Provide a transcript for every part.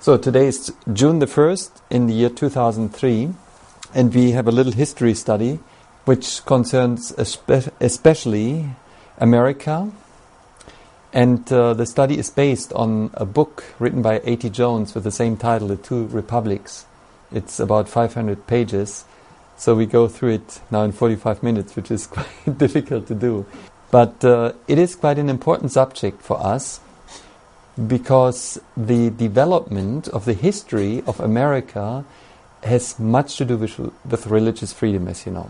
So today is June the 1st in the year 2003, and we have a little history study which concerns especially America. And the study is based on a book written by A.T. Jones with the same title, The Two Republics. It's about 500 pages, so we go through it now in 45 minutes, which is quite difficult to do. But it is quite an important subject for us, because the development of the history of America has much to do with religious freedom, as you know.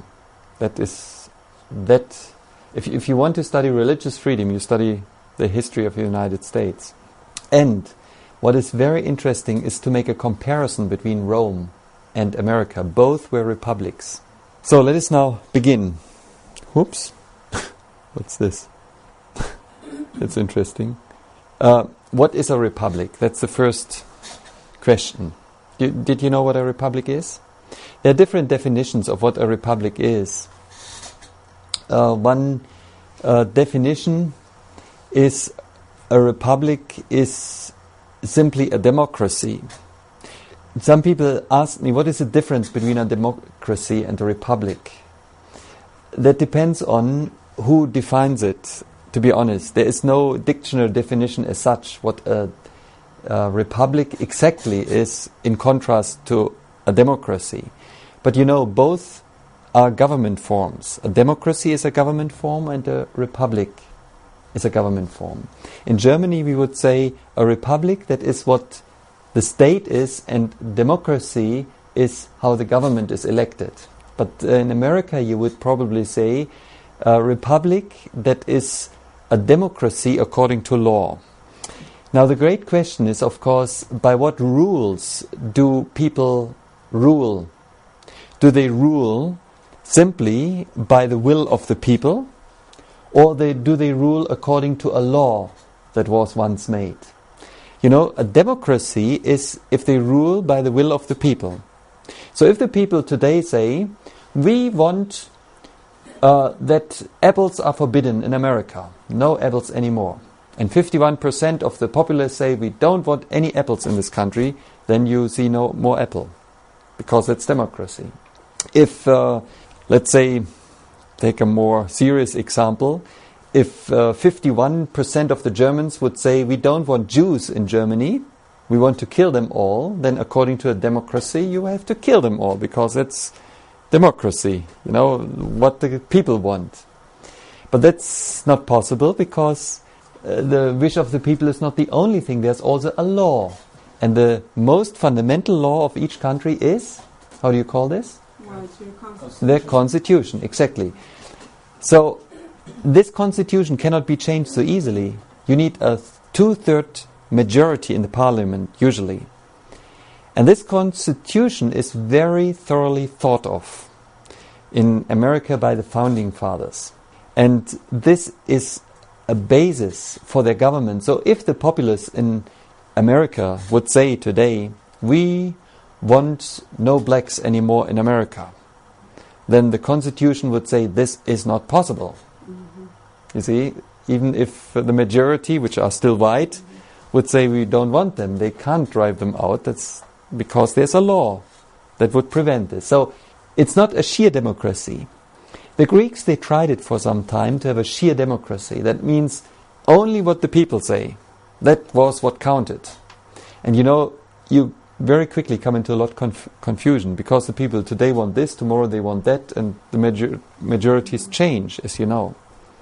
If you want to study religious freedom, you study the history of the United States. And what is very interesting is to make a comparison between Rome and America. Both were republics. So let us now begin. Whoops. What's this? That's interesting. What is a republic? That's the first question. Did you know what a republic is? There are different definitions of what a republic is. One definition is a republic is simply a democracy. Some people ask me, what is the difference between a democracy and a republic? That depends on who defines it. To be honest, there is no dictionary definition as such what a republic exactly is in contrast to a democracy. But you know, both are government forms. A democracy is a government form and a republic is a government form. In Germany we would say a republic, that is what the state is, and democracy is how the government is elected. But in America you would probably say a republic, that is a democracy according to law. Now the great question is, of course, by what rules do people rule? Do they rule simply by the will of the people, or do they rule according to a law that was once made? You know, a democracy is if they rule by the will of the people. So if the people today say, we want that apples are forbidden in America, no apples anymore, and 51% of the populace say we don't want any apples in this country, then you see no more apple, because it's democracy. If, let's say, take a more serious example, if 51% of the Germans would say we don't want Jews in Germany, we want to kill them all, then according to a democracy you have to kill them all, because it's democracy, you know, what the people want. But that's not possible, because the wish of the people is not the only thing. There's also a law. And the most fundamental law of each country is, how do you call this? Well, it's your constitution. The constitution, exactly. So this constitution cannot be changed so easily. You need a 2/3 majority in the parliament, usually. And this constitution is very thoroughly thought of in America by the founding fathers. And this is a basis for their government. So if the populace in America would say today, we want no blacks anymore in America, then the constitution would say this is not possible. Mm-hmm. You see, even if the majority, which are still white, would say we don't want them, they can't drive them out. That's because there's a law that would prevent this. So it's not a sheer democracy. The Greeks, they tried it for some time to have a sheer democracy. That means only what the people say. That was what counted. And you know, you very quickly come into a lot of confusion, because the people today want this, tomorrow they want that, and the majorities change, as you know.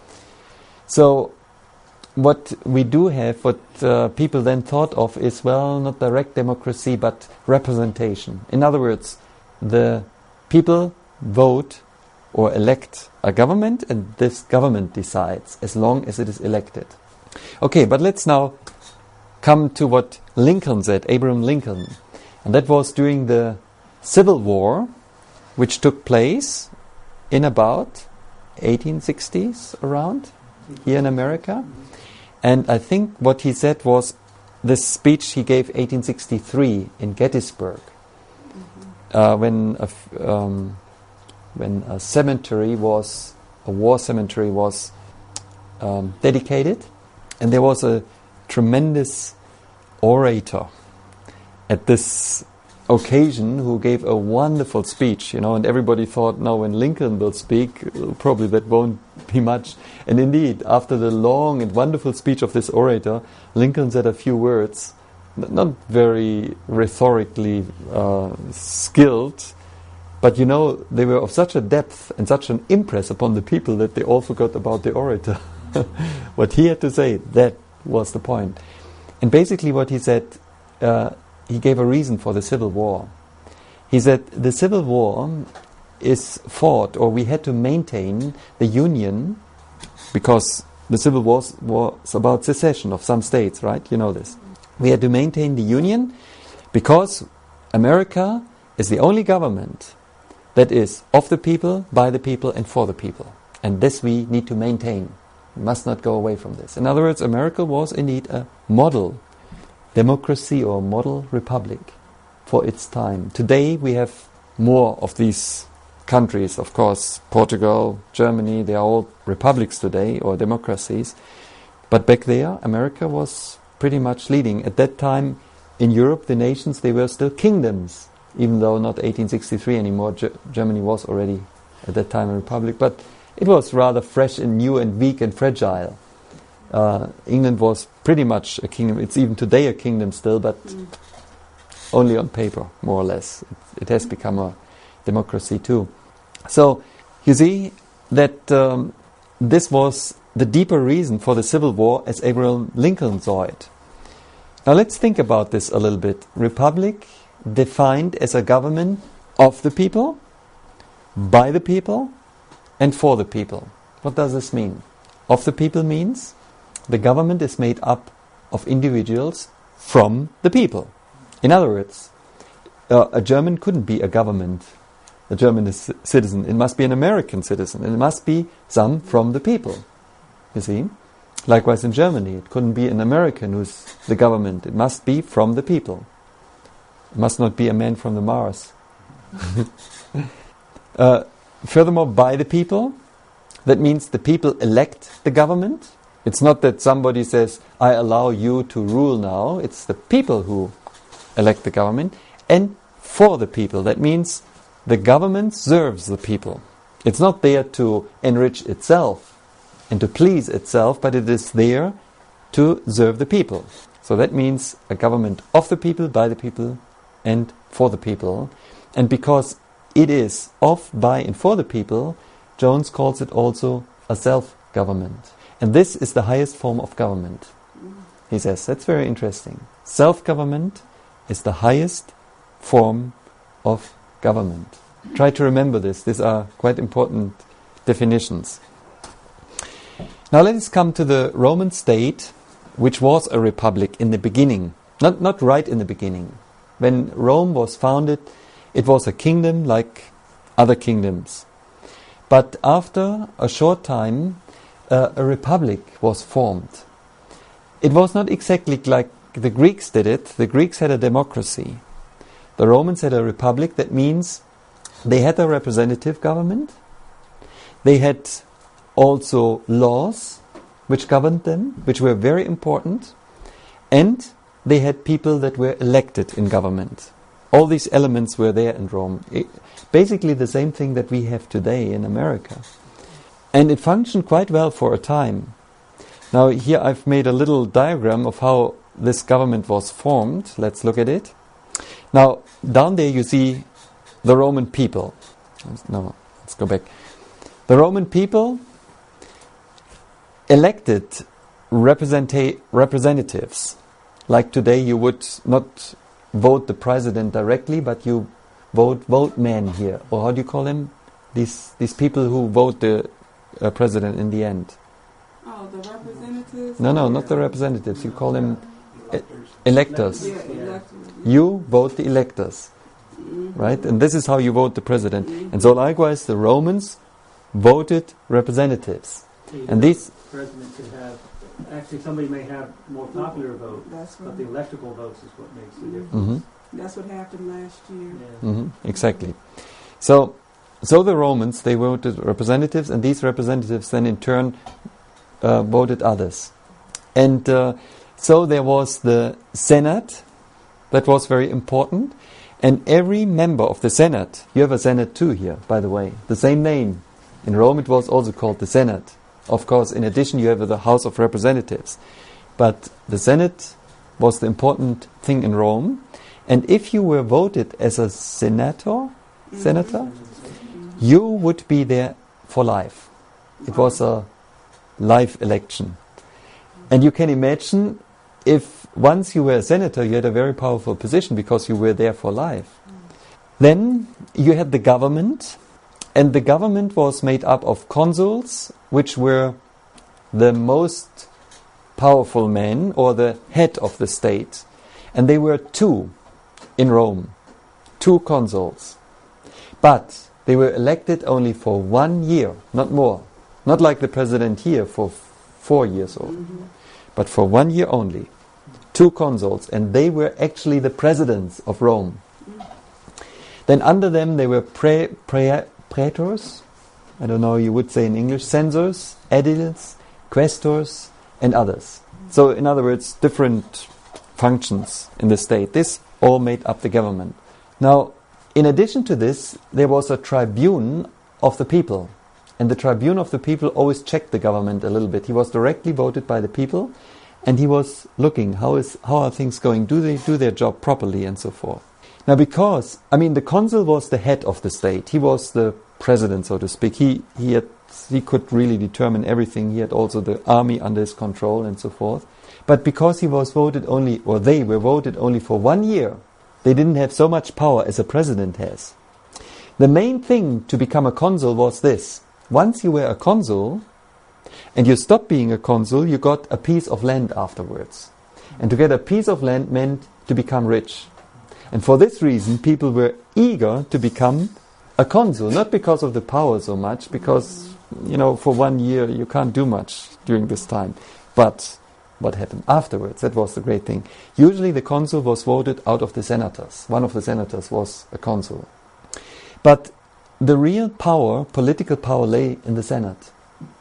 So what we do have, what people then thought of is, well, not direct democracy, but representation. In other words, the people vote or elect a government, and this government decides, as long as it is elected. Okay, but let's now come to what Lincoln said, Abraham Lincoln. And that was during the Civil War, which took place in about 1860s, around, here in America. And I think what he said was this speech he gave 1863 in Gettysburg, when a cemetery was, a war cemetery was dedicated, and there was a tremendous orator at this occasion, who gave a wonderful speech, and everybody thought, now when Lincoln will speak, probably that won't be much. And indeed, after the long and wonderful speech of this orator, Lincoln said a few words, not very rhetorically skilled, but they were of such a depth and such an impress upon the people that they all forgot about the orator. What he had to say, that was the point. And basically what he said, he gave a reason for the Civil War. He said the Civil War is fought, or we had to maintain the Union, because the Civil War was about secession of some states, right? You know this. We had to maintain the Union because America is the only government that is of the people, by the people, and for the people. And this we need to maintain. We must not go away from this. In other words, America was indeed a model democracy or model republic for its time. Today we have more of these countries, of course, Portugal, Germany, they are all republics today, or democracies. But back there, America was pretty much leading. At that time, in Europe, the nations, they were still kingdoms, even though not 1863 anymore. Germany was already at that time a republic, but it was rather fresh and new and weak and fragile. England was pretty much a kingdom. It's even today a kingdom still, but only on paper, more or less. It has become a democracy too. So you see that this was the deeper reason for the Civil War as Abraham Lincoln saw it. Now let's think about this a little bit. Republic defined as a government of the people, by the people, and for the people. What does this mean? Of the people means the government is made up of individuals from the people. In other words, a German couldn't be a government, a German citizen. It must be an American citizen. And it must be some from the people. You see? Likewise in Germany, it couldn't be an American who's the government. It must be from the people. It must not be a man from the Mars. Furthermore, by the people, that means the people elect the government. It's not that somebody says, I allow you to rule now. It's the people who elect the government. And for the people, that means the government serves the people. It's not there to enrich itself and to please itself, but it is there to serve the people. So that means a government of the people, by the people, and for the people. And because it is of, by, and for the people, Jones calls it also a self-government. And this is the highest form of government. He says, that's very interesting. Self-government is the highest form of government. Try to remember this. These are quite important definitions. Now let us come to the Roman state, which was a republic in the beginning. Not right in the beginning. When Rome was founded, it was a kingdom like other kingdoms. But after a short time, a republic was formed. It was not exactly like the Greeks did it. The Greeks had a democracy. The Romans had a republic. That means they had a representative government. They had also laws which governed them, which were very important. And they had people that were elected in government. All these elements were there in Rome. Basically the same thing that we have today in America. And it functioned quite well for a time. Now here I've made a little diagram of how this government was formed. Let's look at it. Now down there you see the Roman people. No, let's go back. The Roman people elected representatives. Like today you would not vote the president directly, but you vote men here. Or how do you call them? These people who vote the president in the end. Oh, the representatives? No, not the representatives. You call them electors. Yeah, electors. You vote the electors. Right? And this is how you vote the president. And so likewise the Romans voted representatives. And these president could have, actually somebody may have more popular vote, That's but right. the electrical votes is what makes the difference. Mhm. That's what happened last year. Yeah. Exactly. So the Romans, they voted representatives, and these representatives then in turn voted others. And so there was the Senate, That was very important. And every member of the Senate, you have a Senate too here, by the way, the same name. In Rome it was also called the Senate. Of course, in addition you have the House of Representatives. But the Senate was the important thing in Rome. And if you were voted as a senator, you would be there for life. It was a life election. And you can imagine if once you were a senator, you had a very powerful position because you were there for life. Then you had the government, and the government was made up of consuls, which were the most powerful men or the head of the state. And they were two in Rome, 2 consuls. But they were elected only for 1 year, not more. Not like the president here for 4 years old, but for 1 year only. 2 consuls, and they were actually the presidents of Rome. Then under them there were praetors, I don't know you would say in English, censors, aediles, quaestors, and others. So in other words, different functions in the state. This all made up the government. Now, in addition to this, there was a tribune of the people. And the tribune of the people always checked the government a little bit. He was directly voted by the people, and he was looking, how are things going? Do they do their job properly, and so forth. Now, because, the consul was the head of the state. He was the president, so to speak. He could really determine everything. He had also the army under his control, and so forth. But because he was voted only, or they were voted only for 1 year, they didn't have so much power as a president has. The main thing to become a consul was this. Once you were a consul, and you stopped being a consul, you got a piece of land afterwards. And to get a piece of land meant to become rich. And for this reason, people were eager to become a consul, not because of the power so much, because, for 1 year you can't do much during this time. But what happened afterwards, that was the great thing. Usually the consul was voted out of the senators. One of the senators was a consul. But the real power, political power, lay in the Senate.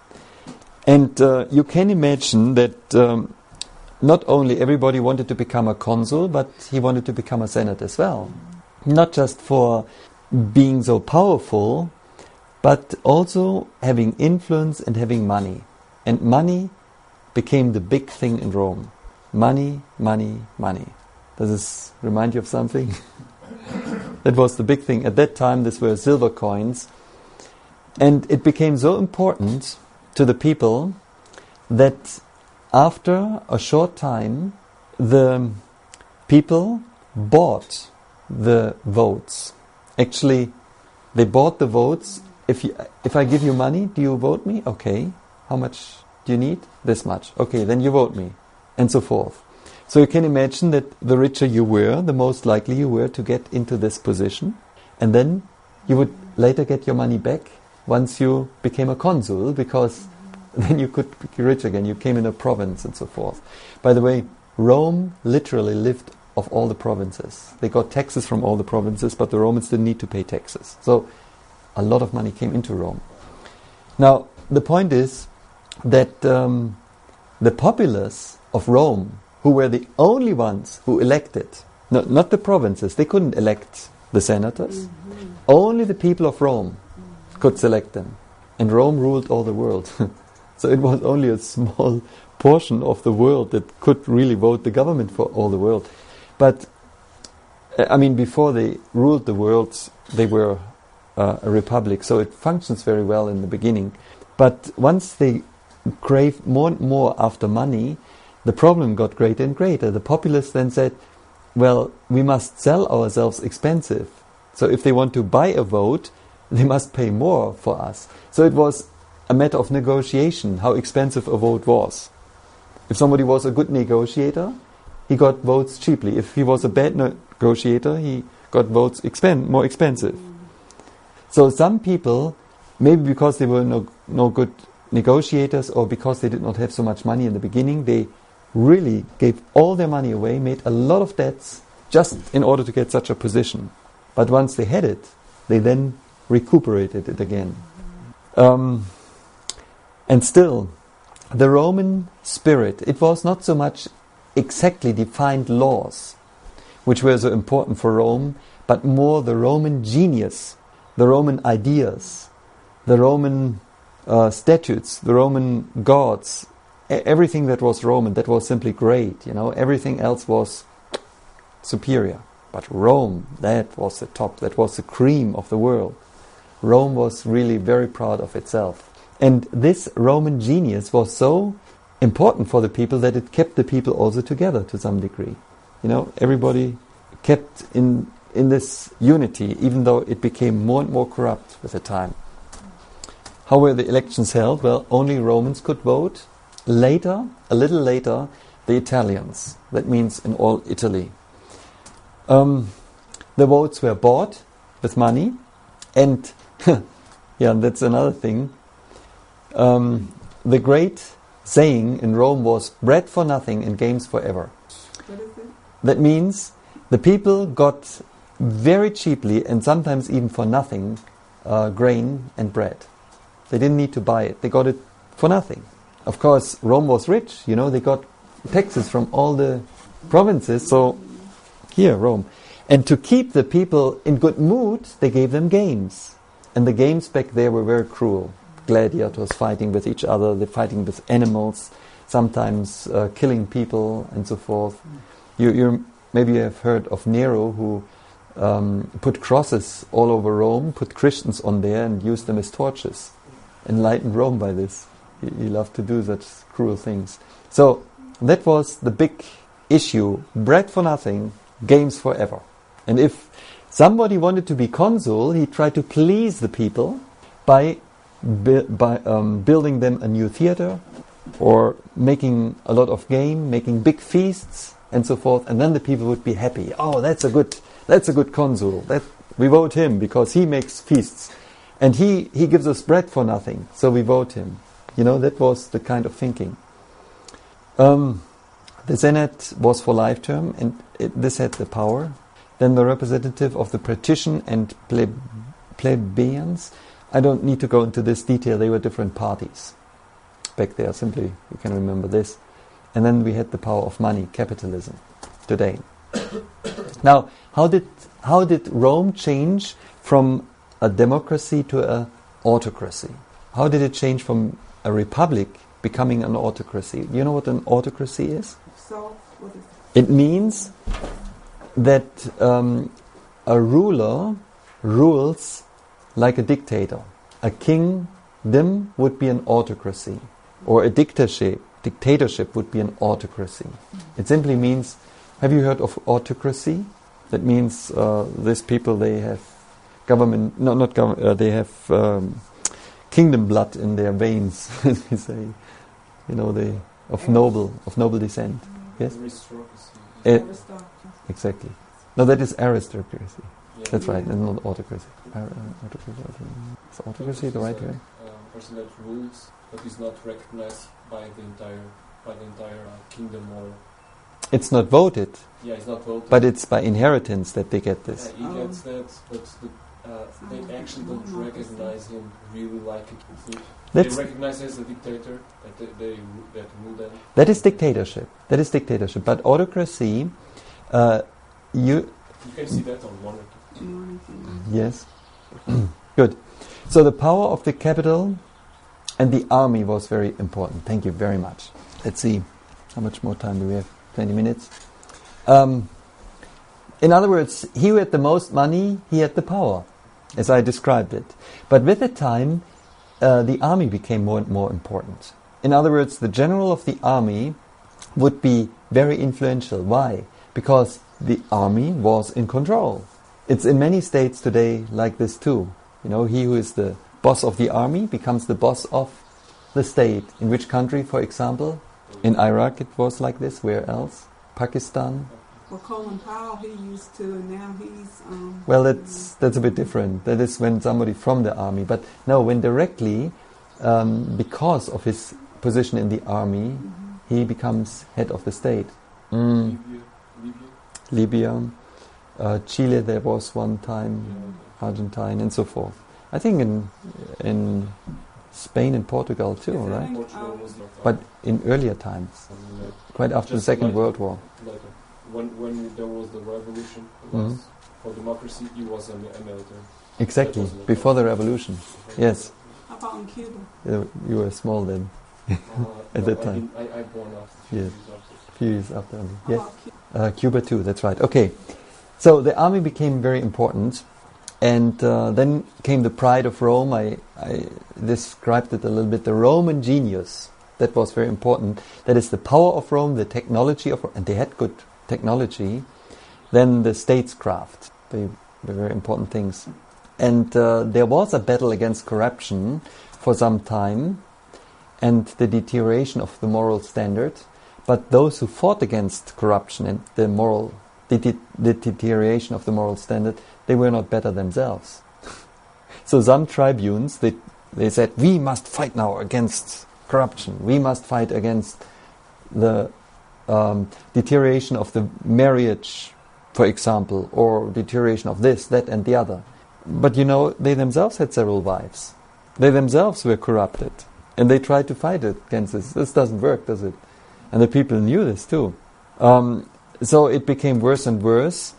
And you can imagine that not only everybody wanted to become a consul, but he wanted to become a Senate as well. Not just for being so powerful, but also having influence and having money. And money became the big thing in Rome. Money, money, money. Does this remind you of something? That was the big thing. At that time, these were silver coins. And it became so important to the people that after a short time, the people bought the votes. Actually, they bought the votes. If I give you money, do you vote me? Okay. How much do you need? This much. Okay, then you vote me. And so forth. So you can imagine that the richer you were, the most likely you were to get into this position. And then you would later get your money back once you became a consul, because then you could be rich again. You came in a province and so forth. By the way, Rome literally lived off all the provinces. They got taxes from all the provinces, but the Romans didn't need to pay taxes. So a lot of money came into Rome. Now, the point is that the populace of Rome, who were the only ones who elected, not the provinces, they couldn't elect the senators. Only the people of Rome could select them. And Rome ruled all the world. So it was only a small portion of the world that could really vote the government for all the world. But, before they ruled the world, they were a republic, so it functions very well in the beginning. But once they craved more and more after money, the problem got greater and greater. The populace then said, well, we must sell ourselves expensive. So if they want to buy a vote, they must pay more for us. So it was a matter of negotiation, how expensive a vote was. If somebody was a good negotiator, he got votes cheaply. If he was a bad negotiator, he got votes more expensive. So some people, maybe because they were no good negotiators, or because they did not have so much money in the beginning, they really gave all their money away, made a lot of debts just in order to get such a position. But once they had it, they then recuperated it again. And still, the Roman spirit, it was not so much exactly defined laws, which were so important for Rome, but more the Roman genius, the Roman ideas, the Roman statutes, the Roman gods, everything that was Roman, that was simply great, everything else was superior. But Rome, that was the top, that was the cream of the world. Rome was really very proud of itself. And this Roman genius was so important for the people that it kept the people also together to some degree. Everybody kept in this unity, even though it became more and more corrupt with the time. How were the elections held? Well, only Romans could vote. Later, a little later, the Italians. That means in all Italy. The votes were bought with money, and that's another thing. The great saying in Rome was bread for nothing and games forever. What is it? That means the people got very cheaply and sometimes even for nothing grain and bread. They didn't need to buy it. They got it for nothing. Of course, Rome was rich. They got taxes from all the provinces. So here, Rome. And to keep the people in good mood, they gave them games. And the games back there were very cruel. Gladiators fighting with each other, they're fighting with animals, sometimes killing people and so forth. Maybe you have heard of Nero, who put crosses all over Rome, put Christians on there and used them as torches. Enlightened Rome by this. He loved to do such cruel things. So that was the big issue. Bread for nothing, games forever. And if somebody wanted to be consul, he tried to please the people by building them a new theater or making a lot of game, making big feasts and so forth, and then the people would be happy. Oh, that's a good consul. We vote him because he makes feasts, and he gives us bread for nothing, so we vote him. That was the kind of thinking. The Senate was for life term, and this had the power. Then the representative of the patrician and plebeians. I don't need to go into this detail. They were different parties back there. Simply, you can remember this. And then we had the power of money, capitalism, today. Now, how did Rome change from a democracy to an autocracy? How did it change from a republic becoming an autocracy? You know what an autocracy is? So, what is it? It means that a ruler rules like a dictator. A kingdom would be an autocracy, or a dictatorship would be an autocracy. It simply means, have you heard of autocracy? That means these people, they have government, not government, they have kingdom blood in their veins, as we say. They of noble descent. Yes. Aristocracy. Exactly. No, that is aristocracy. Yeah. That's right, and not autocracy. Is autocracy the right way? Person that rules, but is not recognized by the entire kingdom, or It's not voted, yeah, it's not voted. but it's by inheritance that they get this. Yeah, he gets that, but they actually don't recognize him really like a king. They recognize him as a dictator that rule them. That is dictatorship. But autocracy, You can see that on monarchy. yes, good. So the power of the capital and the army was very important. Thank you very much. Let's see, how much more time do we have? 20 minutes. In other words, he who had the most money, he had the power, as I described it. But with the time, the army became more and more important. In other words, the general of the army would be very influential. Why? Because the army was in control. It's in many states today like this too. He who is the boss of the army becomes the boss of the state. In which country, for example? In Iraq it was like this. Where else? Pakistan? Well, Colin Powell, he used to, and now he's... Well, that's a bit different. That is when somebody from the army. But no, when directly, because of his position in the army, he becomes head of the state. Libya, Chile there was one time, Argentine and so forth. I think in Spain and Portugal too, right? But in earlier times, quite after the Second World War. when there was the revolution for democracy, he was a military. Exactly, before the revolution. Yes. How about in Cuba? You were small then, at that time. I born after. Yes. A few years after. How Yes. about Cuba? Cuba too, that's right. Okay. So the army became very important, and then came the pride of Rome. I described it a little bit. The Roman genius, that was very important. That is the power of Rome, the technology of Rome, and they had good technology. Then the statescraft, they were very important things. And there was a battle against corruption for some time, and the deterioration of the moral standard. But those who fought against corruption and the deterioration of the moral standard, they were not better themselves. So some tribunes, they said, we must fight now against corruption. We must fight against the deterioration of the marriage, for example, or deterioration of this, that and the other. But they themselves had several wives. They themselves were corrupted. And they tried to fight against this. This doesn't work, does it? And the people knew this too. So it became worse and worse.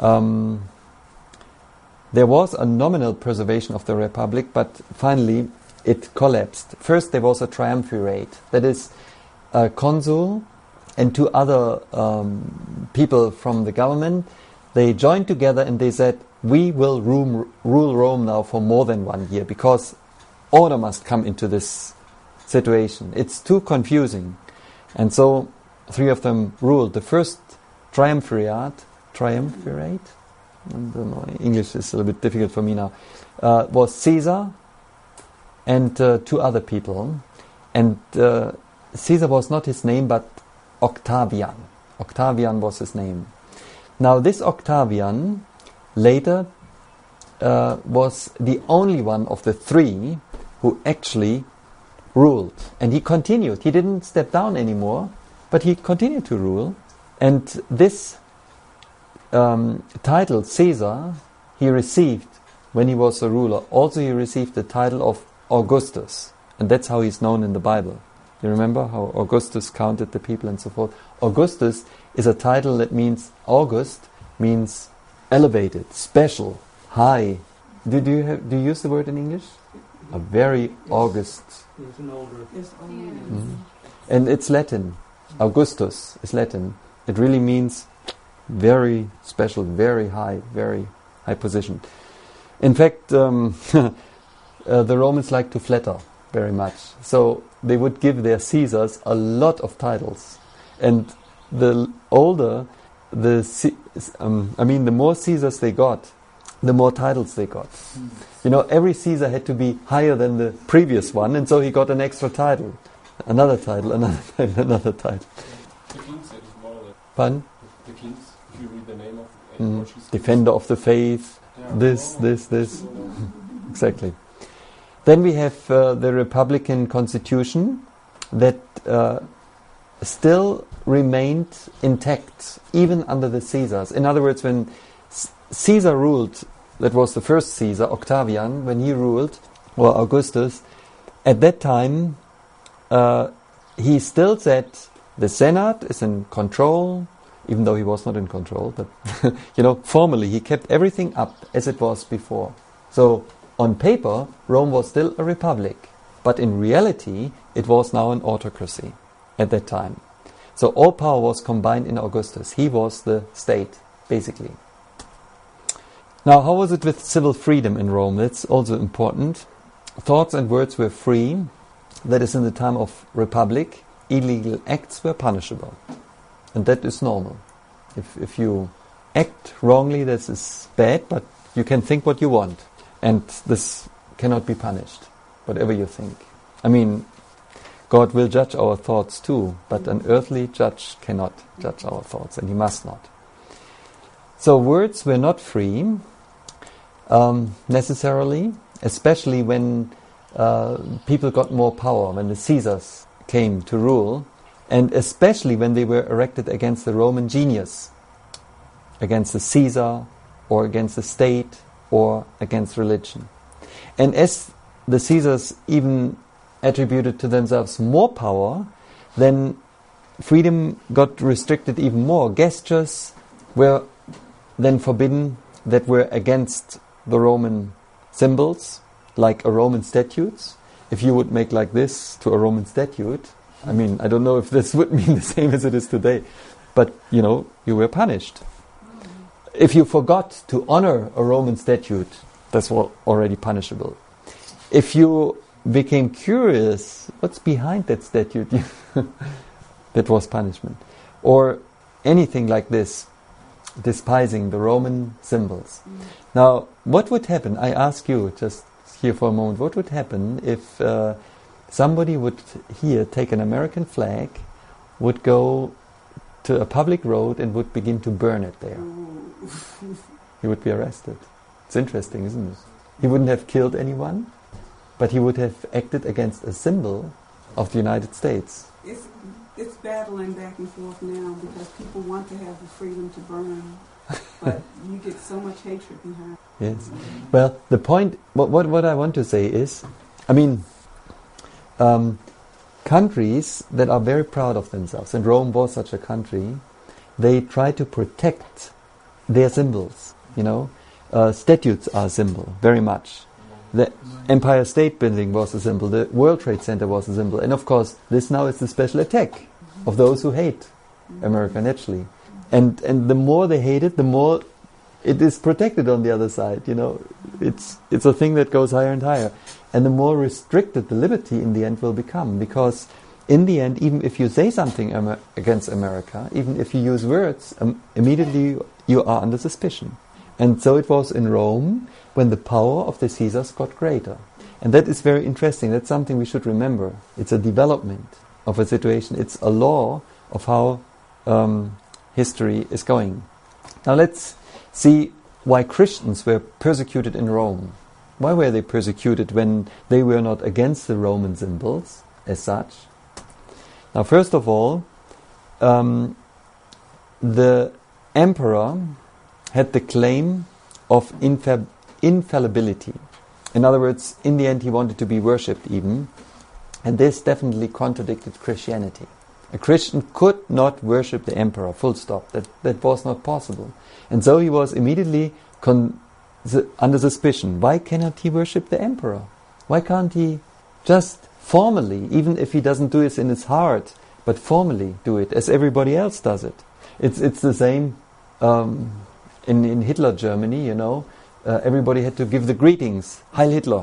There was a nominal preservation of the Republic, but finally it collapsed. First there was a triumvirate. That is, a consul and two other people from the government. They joined together and they said, we will rule Rome now for more than 1 year, because order must come into this situation. It's too confusing. And so 3 of them ruled. The first triumvirate, I don't know, English is a little bit difficult for me now, was Caesar and 2 other people. And Caesar was not his name, but Octavian. Octavian was his name. Now this Octavian later was the only one of the 3 who actually ruled. And he continued. He didn't step down anymore, but he continued to rule. And this title, Caesar, he received when he was a ruler. Also he received the title of Augustus. And that's how he's known in the Bible. You remember how Augustus counted the people and so forth? Augustus is a title that means, August means elevated, special, high. Do you use the word in English? A very august. It's an older. It's only And it's Latin. Augustus is Latin. It really means very special, very high position. In fact, the Romans like to flatter very much. So they would give their Caesars a lot of titles. And the older, the more Caesars they got, the more titles they got. Every Caesar had to be higher than the previous one, and so he got an extra title. Another title, another title, another title. The kings, it is more like... Pardon? The kings, if you read the name of Portuguese Defender of the faith, this. Exactly. Then we have the Republican Constitution that still remained intact, even under the Caesars. In other words, when Caesar ruled, that was the first Caesar, Octavian, when he ruled, or Augustus, at that time he still said the Senate is in control, even though he was not in control, but formally he kept everything up as it was before. So on paper, Rome was still a republic, but in reality it was now an autocracy at that time. So all power was combined in Augustus. He was the state, basically. Now, how was it with civil freedom in Rome? That's also important. Thoughts and words were free. That is, in the time of republic, illegal acts were punishable. And that is normal. If you act wrongly, this is bad, but you can think what you want. And this cannot be punished, whatever you think. God will judge our thoughts too, but an earthly judge cannot judge our thoughts, and he must not. So words were not free, necessarily, especially when people got more power, when the Caesars came to rule, and especially when they were erected against the Roman genius, against the Caesar, or against the state, or against religion. And as the Caesars even attributed to themselves more power, then freedom got restricted even more. Gestures were then forbidden that were against the Roman symbols, like a Roman statutes. If you would make like this to a Roman statute, I mean, I don't know if this would mean the same as it is today, but, you know, you were punished. If you forgot to honor a Roman statute, that's already punishable. If you became curious, what's behind that statute? That was punishment. Or anything like this, despising the Roman symbols. Now, what would happen, I ask you, just here for a moment, what would happen if somebody would here take an American flag, would go to a public road and would begin to burn it there? He would be arrested. It's interesting, isn't it? He wouldn't have killed anyone, but he would have acted against a symbol of the United States. It's battling back and forth now because people want to have the freedom to burn, but you get so much hatred behind. Yes. Well, the point, what I want to say is, I mean, countries that are very proud of themselves, and Rome was such a country, they try to protect their symbols, you know. Statues are a symbol, very much. The Empire State Building was a symbol, the World Trade Center was a symbol, and of course this now is the special attack of those who hate America, naturally. And the more they hate it, the more it is protected on the other side, you know. It's a thing that goes higher and higher. And the more restricted the liberty in the end will become, because in the end, even if you say something against America, even if you use words, immediately you are under suspicion. And so it was in Rome when the power of the Caesars got greater. And that is very interesting. That's something we should remember. It's a development of a situation. It's a law of how history is going. Now let's see why Christians were persecuted in Rome. Why were they persecuted when they were not against the Roman symbols as such? Now, first of all, the emperor had the claim of infallibility. In other words, in the end he wanted to be worshipped even, and this definitely contradicted Christianity. A Christian could not worship the emperor, full stop. That was not possible. And so he was immediately under suspicion. Why cannot he worship the emperor? Why can't he just formally, even if he doesn't do it in his heart, but formally do it as everybody else does it? It's the same in Hitler Germany, you know. Everybody had to give the greetings, Heil Hitler.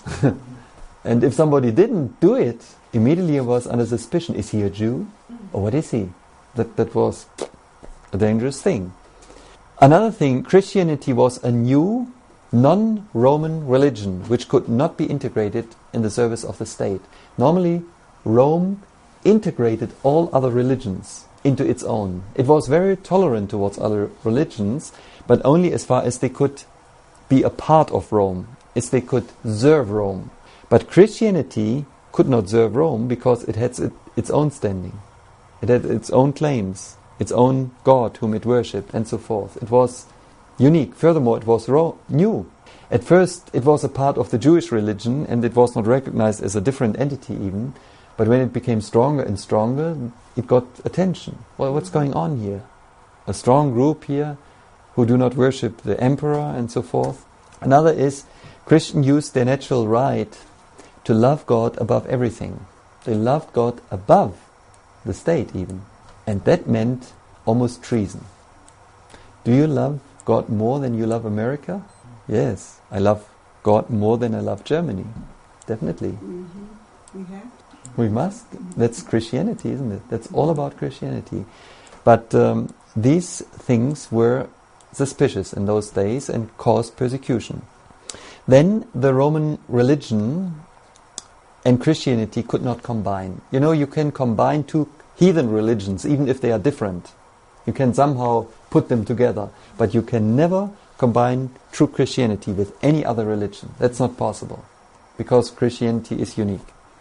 And if somebody didn't do it, immediately he was under suspicion. Is he a Jew? Or what is he? That was a dangerous thing. Another thing, Christianity was a new, non-Roman religion which could not be integrated in the service of the state. Normally, Rome integrated all other religions into its own. It was very tolerant towards other religions, but only as far as they could be a part of Rome, as they could serve Rome. But Christianity could not serve Rome because it had its own standing. It had its own claims, its own God whom it worshipped, and so forth. It was unique. Furthermore, it was new. At first, it was a part of the Jewish religion, and it was not recognized as a different entity even. But when it became stronger and stronger, it got attention. Well, what's going on here? A strong group here who do not worship the emperor and so forth. Another is, Christians used their natural right to love God above everything. They loved God above the state even. And that meant almost treason. Do you love God more than you love America? Yes, I love God more than I love Germany. Definitely. Mm-hmm. We have to. We must. That's Christianity, isn't it? That's all about Christianity. But these things were suspicious in those days and caused persecution. Then the Roman religion and Christianity could not combine. You know, you can combine two heathen religions, even if they are different. You can somehow put them together, but you can never combine true Christianity with any other religion. That's not possible, because Christianity is unique.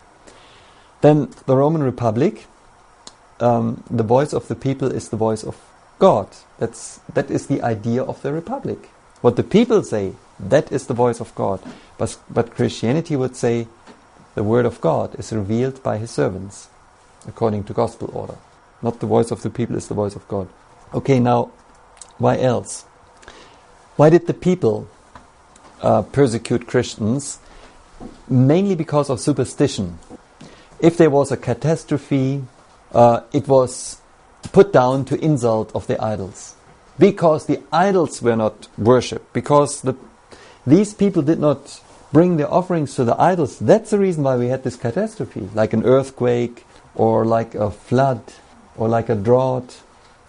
Then the Roman Republic, the voice of the people is the voice of God. That is the idea of the Republic. What the people say, that is the voice of God. But Christianity would say the word of God is revealed by his servants, according to gospel order. Not the voice of the people, it's the voice of God. Okay, now, why else? Why did the people persecute Christians? Mainly because of superstition. If there was a catastrophe, it was put down to insult of the idols. Because the idols were not worshipped. Because these people did not bring their offerings to the idols. That's the reason why we had this catastrophe. Like an earthquake, or like a flood, or like a drought,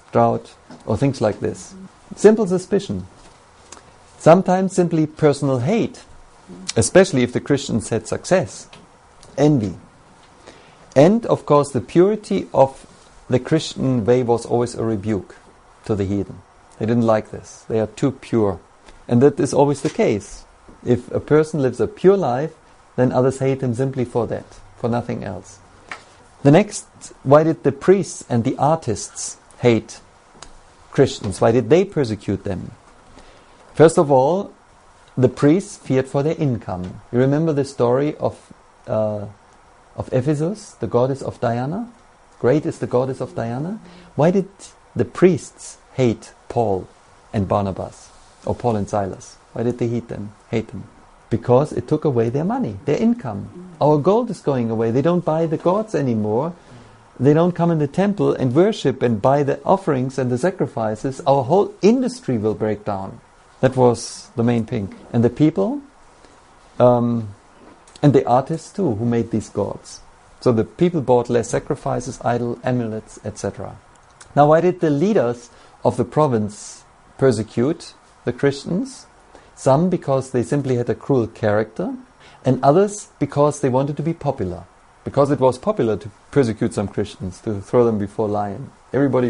or things like this. Simple suspicion. Sometimes simply personal hate. Especially if the Christians had success. Envy. And, of course, the purity of the Christian way was always a rebuke to the heathen. They didn't like this. They are too pure. And that is always the case. If a person lives a pure life, then others hate him simply for that, for nothing else. The next, why did the priests and the artists hate Christians? Why did they persecute them? First of all, the priests feared for their income. You remember the story of Ephesus, the goddess of Diana? Great is the goddess of Diana. Why did the priests hate Paul and Barnabas, or Paul and Silas? Why did they hate them? Because it took away their money, their income. Our gold is going away. They don't buy the gods anymore. They don't come in the temple and worship and buy the offerings and the sacrifices. Our whole industry will break down. That was the main thing. And the people, and the artists too, who made these gods. So the people bought less sacrifices, idol, amulets, etc. Now, why did the leaders of the province persecute the Christians? Some because they simply had a cruel character, and others because they wanted to be popular. Because it was popular to persecute some Christians, to throw them before lion. Everybody,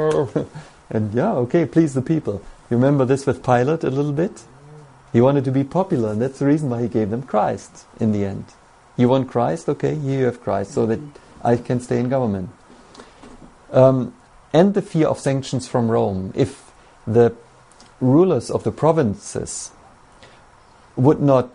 and please the people. You remember this with Pilate a little bit? He wanted to be popular, and that's the reason why he gave them Christ in the end. You want Christ? Okay, here you have Christ, so that I can stay in government. And the fear of sanctions from Rome. If the rulers of the provinces would not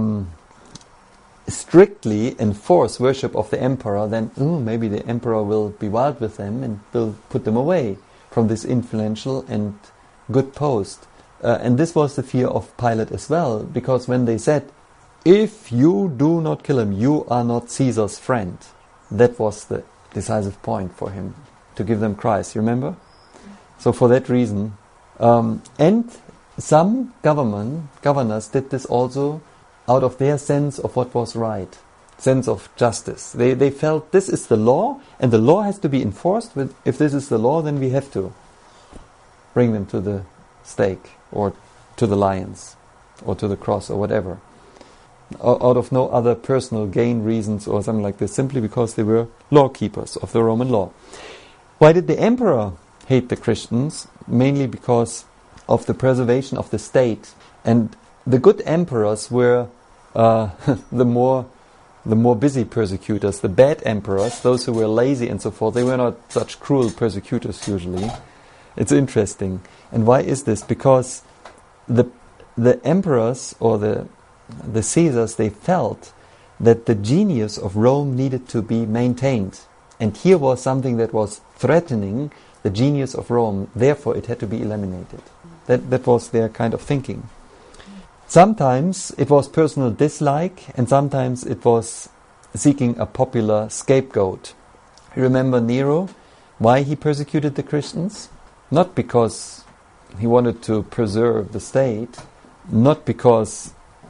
strictly enforce worship of the emperor, then maybe the emperor will be wild with them and will put them away from this influential and good post. And this was the fear of Pilate as well, because when they said, if you do not kill him, you are not Caesar's friend. That was the decisive point for him, to give them Christ, you remember? So for that reason, and some governors did this also out of their sense of what was right, sense of justice. They felt this is the law, and the law has to be enforced. If this is the law, then we have to bring them to the stake, or to the lions, or to the cross, or whatever. Out of no other personal gain reasons or something like this, simply because they were law keepers of the Roman law. Why did the emperor hate the Christians? Mainly because of the preservation of the state. And the good emperors were the more busy persecutors. The bad emperors, those who were lazy and so forth, they were not such cruel persecutors usually. It's interesting. And why is this? Because the emperors or the Caesars, they felt that the genius of Rome needed to be maintained. And here was something that was threatening the genius of Rome. Therefore, it had to be eliminated. That was their kind of thinking. Sometimes it was personal dislike, and sometimes it was seeking a popular scapegoat. You remember Nero? Why he persecuted the Christians? Not because he wanted to preserve the state, not because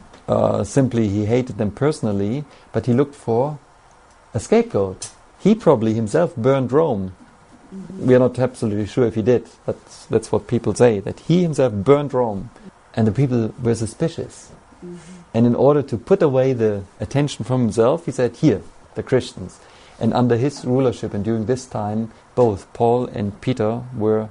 simply he hated them personally, but he looked for a scapegoat. He probably himself burned Rome. We are not absolutely sure if he did, but that's what people say, that he himself burned Rome. And the people were suspicious. And in order to put away the attention from himself, he said, here, the Christians. And under his rulership and during this time, both Paul and Peter were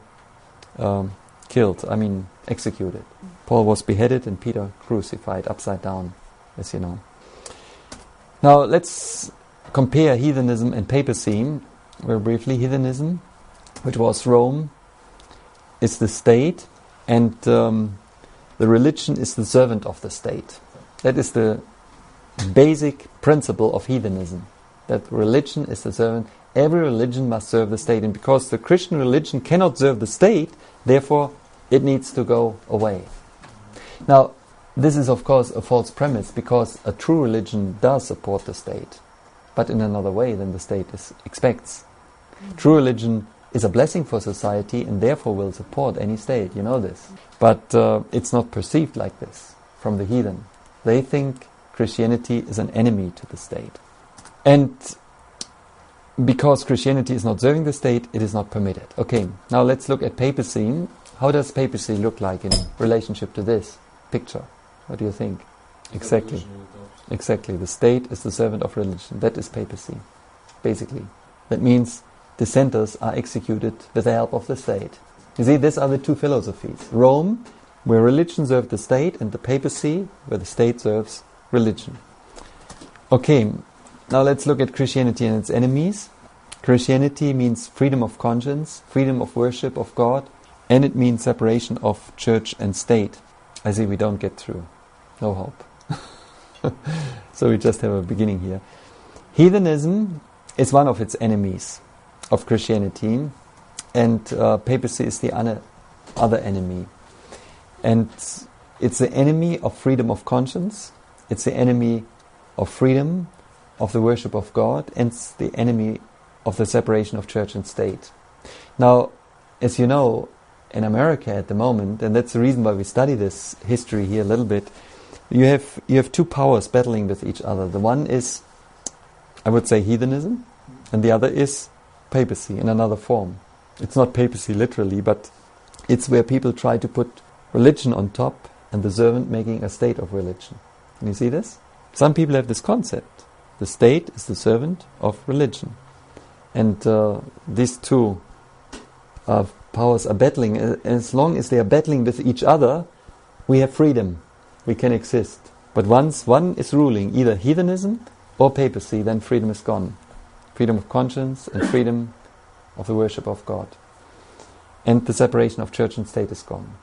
executed. Paul was beheaded and Peter crucified upside down, as you know. Now let's compare heathenism and papacy. Very briefly, heathenism, which was Rome, is the state, and the religion is the servant of the state. That is the basic principle of heathenism, that religion is the servant every religion must serve the state. And because the Christian religion cannot serve the state, therefore it needs to go away. Now, this is of course a false premise, because a true religion does support the state, but in another way than the state expects. True religion is a blessing for society and therefore will support any state, you know this. But it's not perceived like this from the heathen. They think Christianity is an enemy to the state. And because Christianity is not serving the state, it is not permitted. Okay, now let's look at papacy. How does papacy look like in relationship to this picture? What do you think? Exactly. Exactly. The state is the servant of religion. That is papacy, basically. That means dissenters are executed with the help of the state. You see, these are the two philosophies. Rome, where religion served the state, and the papacy, where the state serves religion. Okay, now let's look at Christianity and its enemies. Christianity means freedom of conscience, freedom of worship of God, and it means separation of church and state. I see we don't get through. No hope. So we just have a beginning here. Heathenism is one of its enemies of Christianity, and papacy is the other enemy. And it's the enemy of freedom of conscience, it's the enemy of freedom of the worship of God, and it's the enemy of the separation of church and state. Now, as you know, in America at the moment, and that's the reason why we study this history here a little bit, you have two powers battling with each other. The one is, I would say, heathenism, and the other is papacy in another form. It's not papacy literally, but it's where people try to put religion on top and the servant making a state of religion. Can you see this? Some people have this concept. The state is the servant of religion. And these two powers are battling. As long as they are battling with each other, we have freedom. We can exist. But once one is ruling, either heathenism or papacy, then freedom is gone. Freedom of conscience and freedom of the worship of God. And the separation of church and state is gone.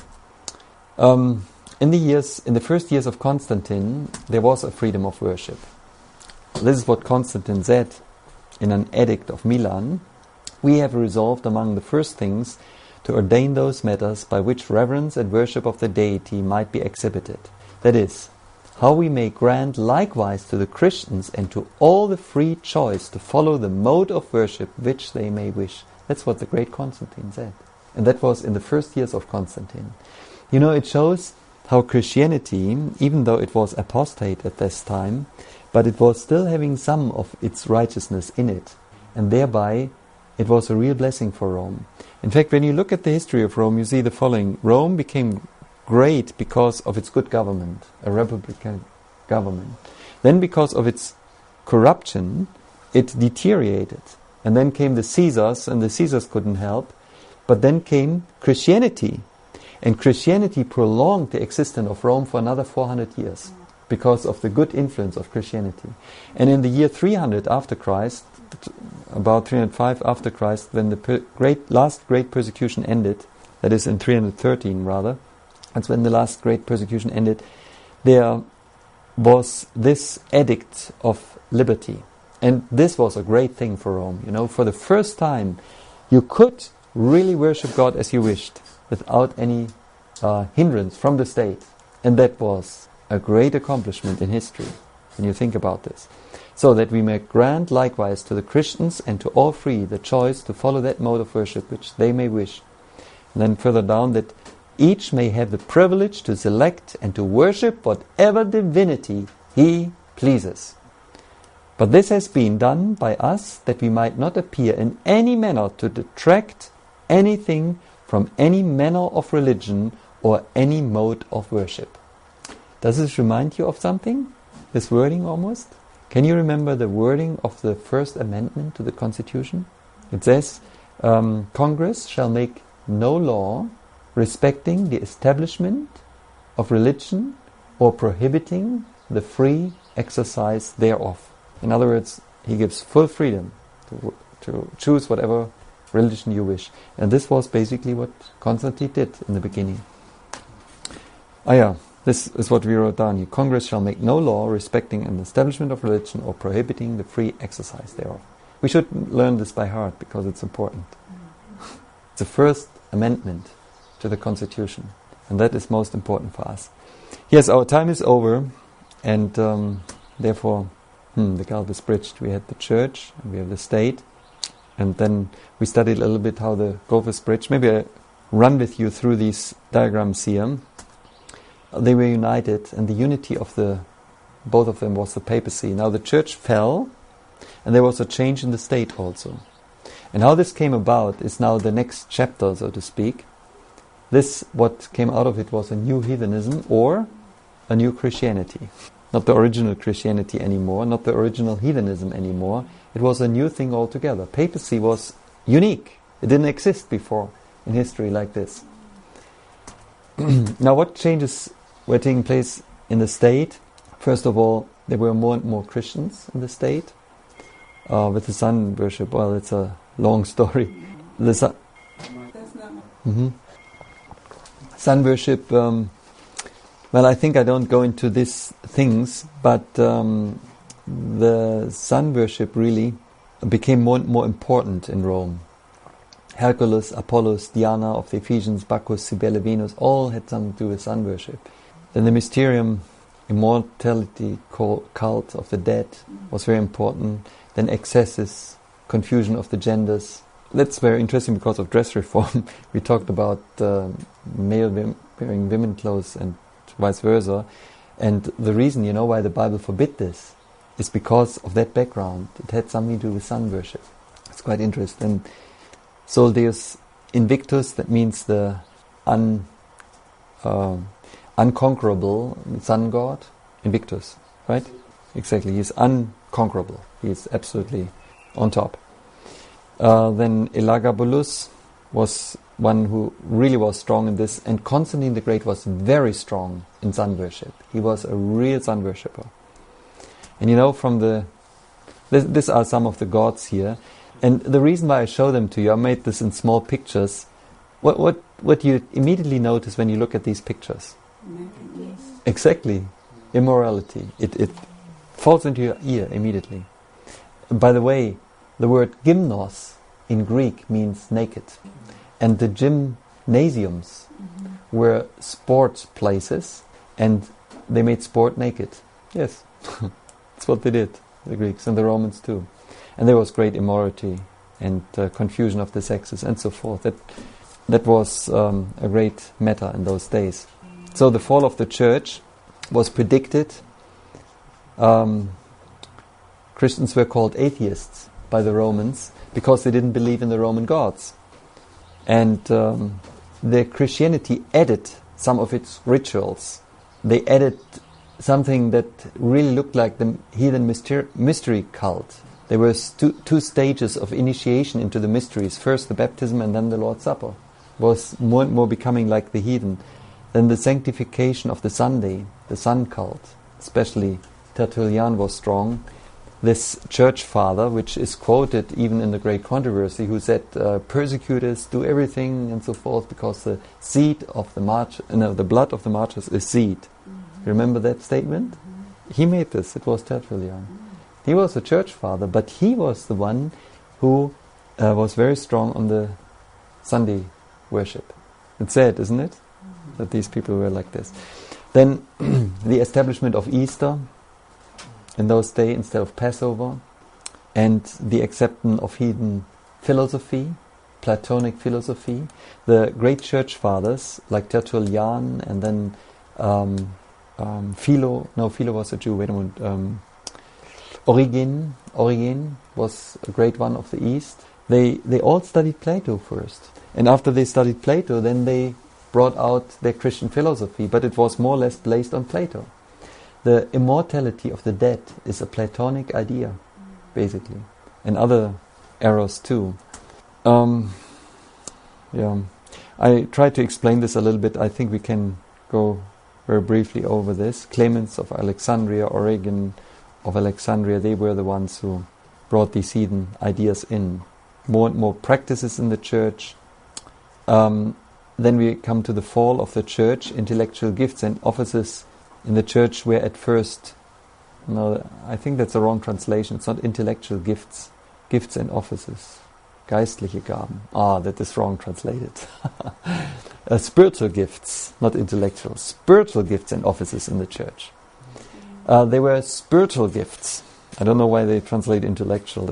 In the first years of Constantine, there was a freedom of worship. This is what Constantine said in an edict of Milan. We have resolved among the first things to ordain those matters by which reverence and worship of the deity might be exhibited. That is, how we may grant likewise to the Christians and to all the free choice to follow the mode of worship which they may wish. That's what the great Constantine said. And that was in the first years of Constantine. You know, it shows how Christianity, even though it was apostate at this time, but it was still having some of its righteousness in it. And thereby, it was a real blessing for Rome. In fact, when you look at the history of Rome, you see the following. Rome became great because of its good government, a republican government. Then because of its corruption, it deteriorated. And then came the Caesars, and the Caesars couldn't help. But then came Christianity. And Christianity prolonged the existence of Rome for another 400 years because of the good influence of Christianity. And in the year 300 after Christ, about 305 after Christ, when the last great persecution ended, that is in 313 rather, that's when the last great persecution ended, there was this edict of liberty. And this was a great thing for Rome. You know, for the first time, you could really worship God as you wished, without any hindrance from the state. And that was a great accomplishment in history, when you think about this. So that we may grant likewise to the Christians and to all free the choice to follow that mode of worship which they may wish. And then further down, that each may have the privilege to select and to worship whatever divinity he pleases. But this has been done by us that we might not appear in any manner to detract anything from any manner of religion or any mode of worship. Does this remind you of something? This wording almost? Can you remember the wording of the First Amendment to the Constitution? It says, Congress shall make no law respecting the establishment of religion or prohibiting the free exercise thereof. In other words, he gives full freedom to choose whatever religion you wish. And this was basically what Constantine did in the beginning. This is what we wrote down here. Congress shall make no law respecting an establishment of religion or prohibiting the free exercise thereof. We should learn this by heart because it's important. It's the first amendment to the Constitution, and that is most important for us. Yes, our time is over, and therefore the gulf is bridged. We had the church, and we have the state, and then we studied a little bit how the gulf is bridged. Maybe I run with you through these diagrams here. They were united, and the unity of both of them was the papacy. Now the church fell, and there was a change in the state also. And how this came about is now the next chapter, so to speak. What came out of it was a new heathenism or a new Christianity. Not the original Christianity anymore, not the original heathenism anymore. It was a new thing altogether. Papacy was unique. It didn't exist before in history like this. Now what changes were taking place in the state? First of all, there were more and more Christians in the state. With the sun worship, well, it's a long story. The sun, sun worship, well, I think I don't go into these things, but the sun worship really became more and more important in Rome. Hercules, Apollos, Diana of the Ephesians, Bacchus, Cybele, Venus, all had something to do with sun worship. Then the Mysterium, immortality cult of the dead, was very important. Then excesses, confusion of the genders. That's very interesting because of dress reform. We talked about male wearing women clothes and vice versa. And the reason, why the Bible forbid this is because of that background. It had something to do with sun worship. It's quite interesting. Sol Deus Invictus, that means the unconquerable sun god. Invictus, right? Exactly, he's unconquerable. He is absolutely on top. Then Elagabalus was one who really was strong in this, and Constantine the Great was very strong in sun worship. He was a real sun worshipper. And from these are some of the gods here, and the reason why I show them to you, I made this in small pictures. What you immediately notice when you look at these pictures? Exactly, immorality. It falls into your ear immediately. By the way, the word gymnos in Greek means naked. And the gymnasiums were sports places, and they made sport naked. Yes, that's what they did, the Greeks and the Romans too. And there was great immorality and confusion of the sexes and so forth. That was a great matter in those days. So the fall of the church was predicted. Christians were called atheists by the Romans because they didn't believe in the Roman gods. And the Christianity added some of its rituals. They added something that really looked like the heathen mystery cult. There were two stages of initiation into the mysteries. First the baptism and then the Lord's Supper. Was more and more becoming like the heathen. Then the sanctification of the Sunday, the sun cult, especially Tertullian was strong. This church father, which is quoted even in the Great Controversy, who said, persecutors do everything and so forth because the seed of the blood of the martyrs is seed. Remember that statement? He made this. It was Tertullian. He was a church father, but he was the one who was very strong on the Sunday worship. It's sad, isn't it? That these people were like this. Then the establishment of Easter in those days instead of Passover, and the acceptance of heathen philosophy, Platonic philosophy. The great church fathers like Tertullian and then Philo was a Jew, wait a moment, Origen was a great one of the East. They all studied Plato first. And after they studied Plato, then they brought out their Christian philosophy, but it was more or less based on Plato. The immortality of the dead is a Platonic idea, basically, and other errors too. I tried to explain this a little bit. I think we can go very briefly over this. Clemens of Alexandria, Origen of Alexandria, they were the ones who brought these heathen ideas in. More and more practices in the church. Then we come to the fall of the church. Intellectual gifts and offices in the church were at first, I think that's a wrong translation. It's not intellectual gifts. gifts and offices. Geistliche Gaben. That is wrong translated. Spiritual gifts, not intellectual. Spiritual gifts and offices in the church. They were spiritual gifts. I don't know why they translate intellectual.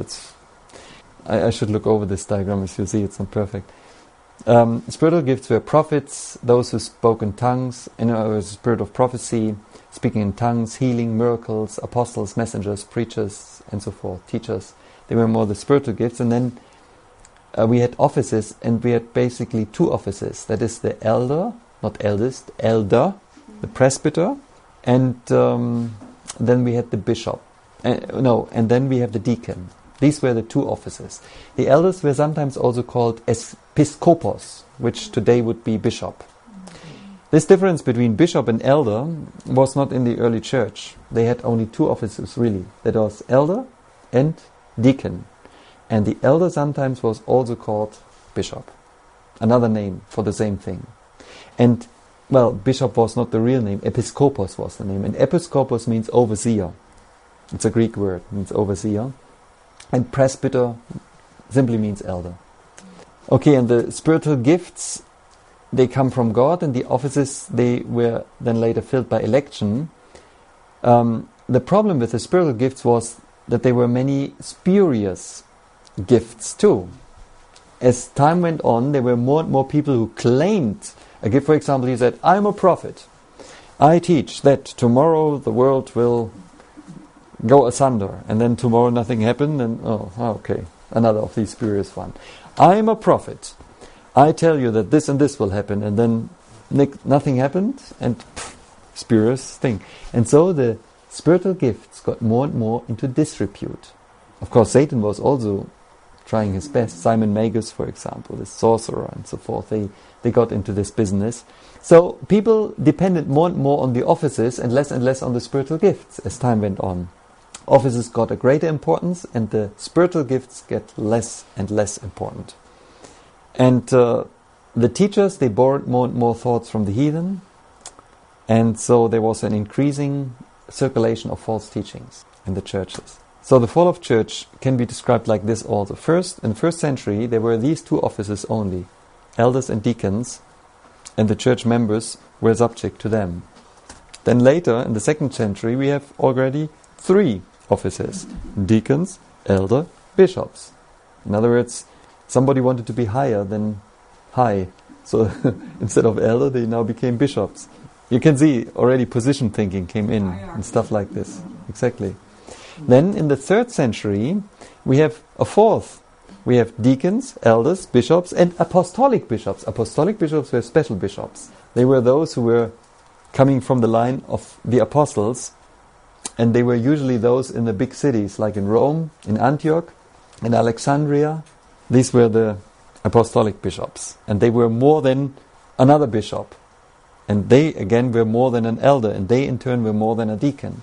I should look over this diagram. As you see, it's not perfect. Spiritual gifts were prophets, those who spoke in tongues, a spirit of prophecy, speaking in tongues, healing, miracles, apostles, messengers, preachers, and so forth, teachers. They were more the spiritual gifts. And then we had offices, and we had basically two offices. That is the elder, not eldest, elder, the presbyter, and then we had the bishop. And then we have the deacon. These were the two offices. The elders were sometimes also called episkopos, which today would be bishop. This difference between bishop and elder was not in the early church. They had only two offices, really. That was elder and deacon. And the elder sometimes was also called bishop. Another name for the same thing. And, bishop was not the real name. Episkopos was the name. And episkopos means overseer. It's a Greek word, means overseer. And presbyter simply means elder. Okay, and the spiritual gifts, they come from God, and the offices, they were then later filled by election. The problem with the spiritual gifts was that there were many spurious gifts too. As time went on, there were more and more people who claimed a gift. For example, he said, I'm a prophet. I teach that tomorrow the world will go asunder, and then tomorrow nothing happened, and okay, another of these spurious ones. I'm a prophet. I tell you that this and this will happen, and then nothing happened, and spurious thing. And so the spiritual gifts got more and more into disrepute. Of course, Satan was also trying his best. Simon Magus, for example, the sorcerer and so forth, they got into this business. So people depended more and more on the offices and less on the spiritual gifts as time went on. Offices got a greater importance, and the spiritual gifts get less and less important. And the teachers, they borrowed more and more thoughts from the heathen, and so there was an increasing circulation of false teachings in the churches. So the fall of church can be described like this also. First, in the first century, there were these two offices only, elders and deacons, and the church members were subject to them. Then later, in the second century, we have already three offices: deacons, elder, bishops. In other words, somebody wanted to be higher than high. So instead of elder, they now became bishops. You can see already position thinking came in and stuff like this. Exactly. Then in the third century, we have a fourth. We have deacons, elders, bishops, and apostolic bishops. Apostolic bishops were special bishops. They were those who were coming from the line of the apostles, and they were usually those in the big cities, like in Rome, in Antioch, in Alexandria. These were the apostolic bishops, and they were more than another bishop. And they, again, were more than an elder, and they, in turn, were more than a deacon.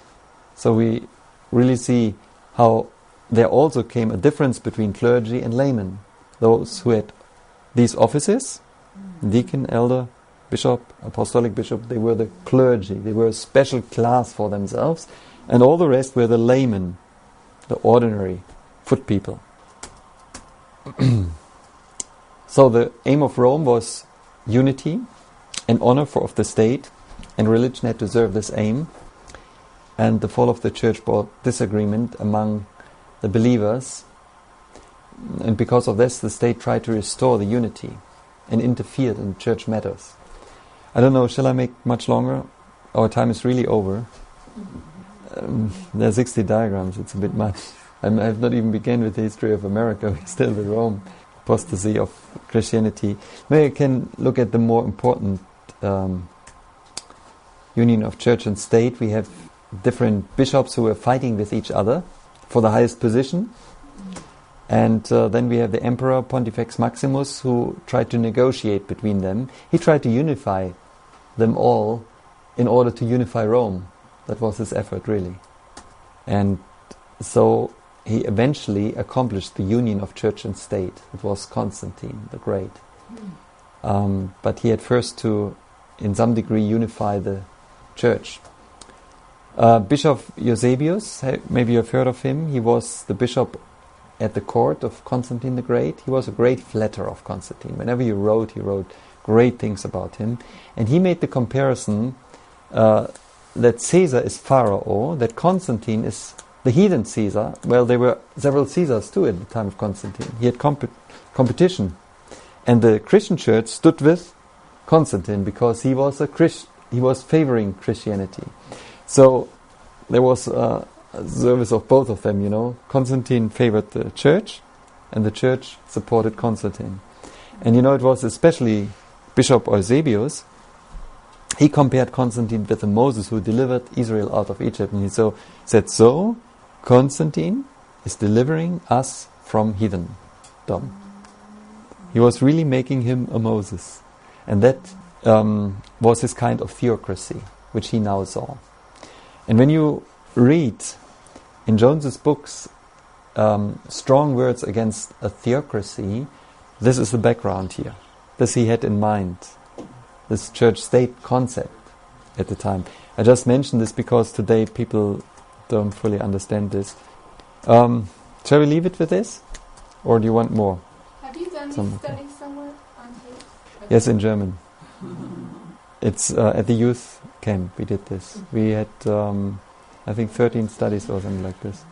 So we really see how there also came a difference between clergy and laymen. Those who had these offices, deacon, elder, bishop, apostolic bishop, they were the clergy. They were a special class for themselves, and all the rest were the laymen, the ordinary foot people. So the aim of Rome was unity and honor of the state, and religion had to serve this aim. And the fall of the church brought disagreement among the believers, and because of this, the state tried to restore the unity and interfered in church matters. I don't know, shall I make much longer? Our time is really over. There are 60 diagrams, it's a bit much. I have not even begun with the history of America. We're still the Rome, apostasy of Christianity. Maybe I can look at the more important union of church and state. We have different bishops who were fighting with each other for the highest position. And then we have the Emperor Pontifex Maximus, who tried to negotiate between them. He tried to unify them all in order to unify Rome. That was his effort, really. And so he eventually accomplished the union of church and state. It was Constantine the Great. But he had first to, in some degree, unify the church. Bishop Eusebius, maybe you've heard of him. He was the bishop at the court of Constantine the Great. He was a great flatterer of Constantine. Whenever he wrote great things about him. And he made the comparison that Caesar is Pharaoh, that Constantine is the heathen Caesar. Well, there were several Caesars too at the time of Constantine. He had competition. And the Christian church stood with Constantine because he was he was favoring Christianity. So there was a service of both of them, you know. Constantine favored the church and the church supported Constantine. And you know, it was especially Bishop Eusebius. He compared Constantine with the Moses who delivered Israel out of Egypt. And he said, Constantine is delivering us from heathendom. He was really making him a Moses. And that was his kind of theocracy, which he now saw. And when you read in Jones's books strong words against a theocracy, this is the background here. This he had in mind, this church-state concept at the time. I just mentioned this because today people don't fully understand this. Shall we leave it with this? Or do you want more? Have you done these studies somewhere on tape? Yes, in German. It's at the youth camp we did this. We had, I think, 13 studies or something like this.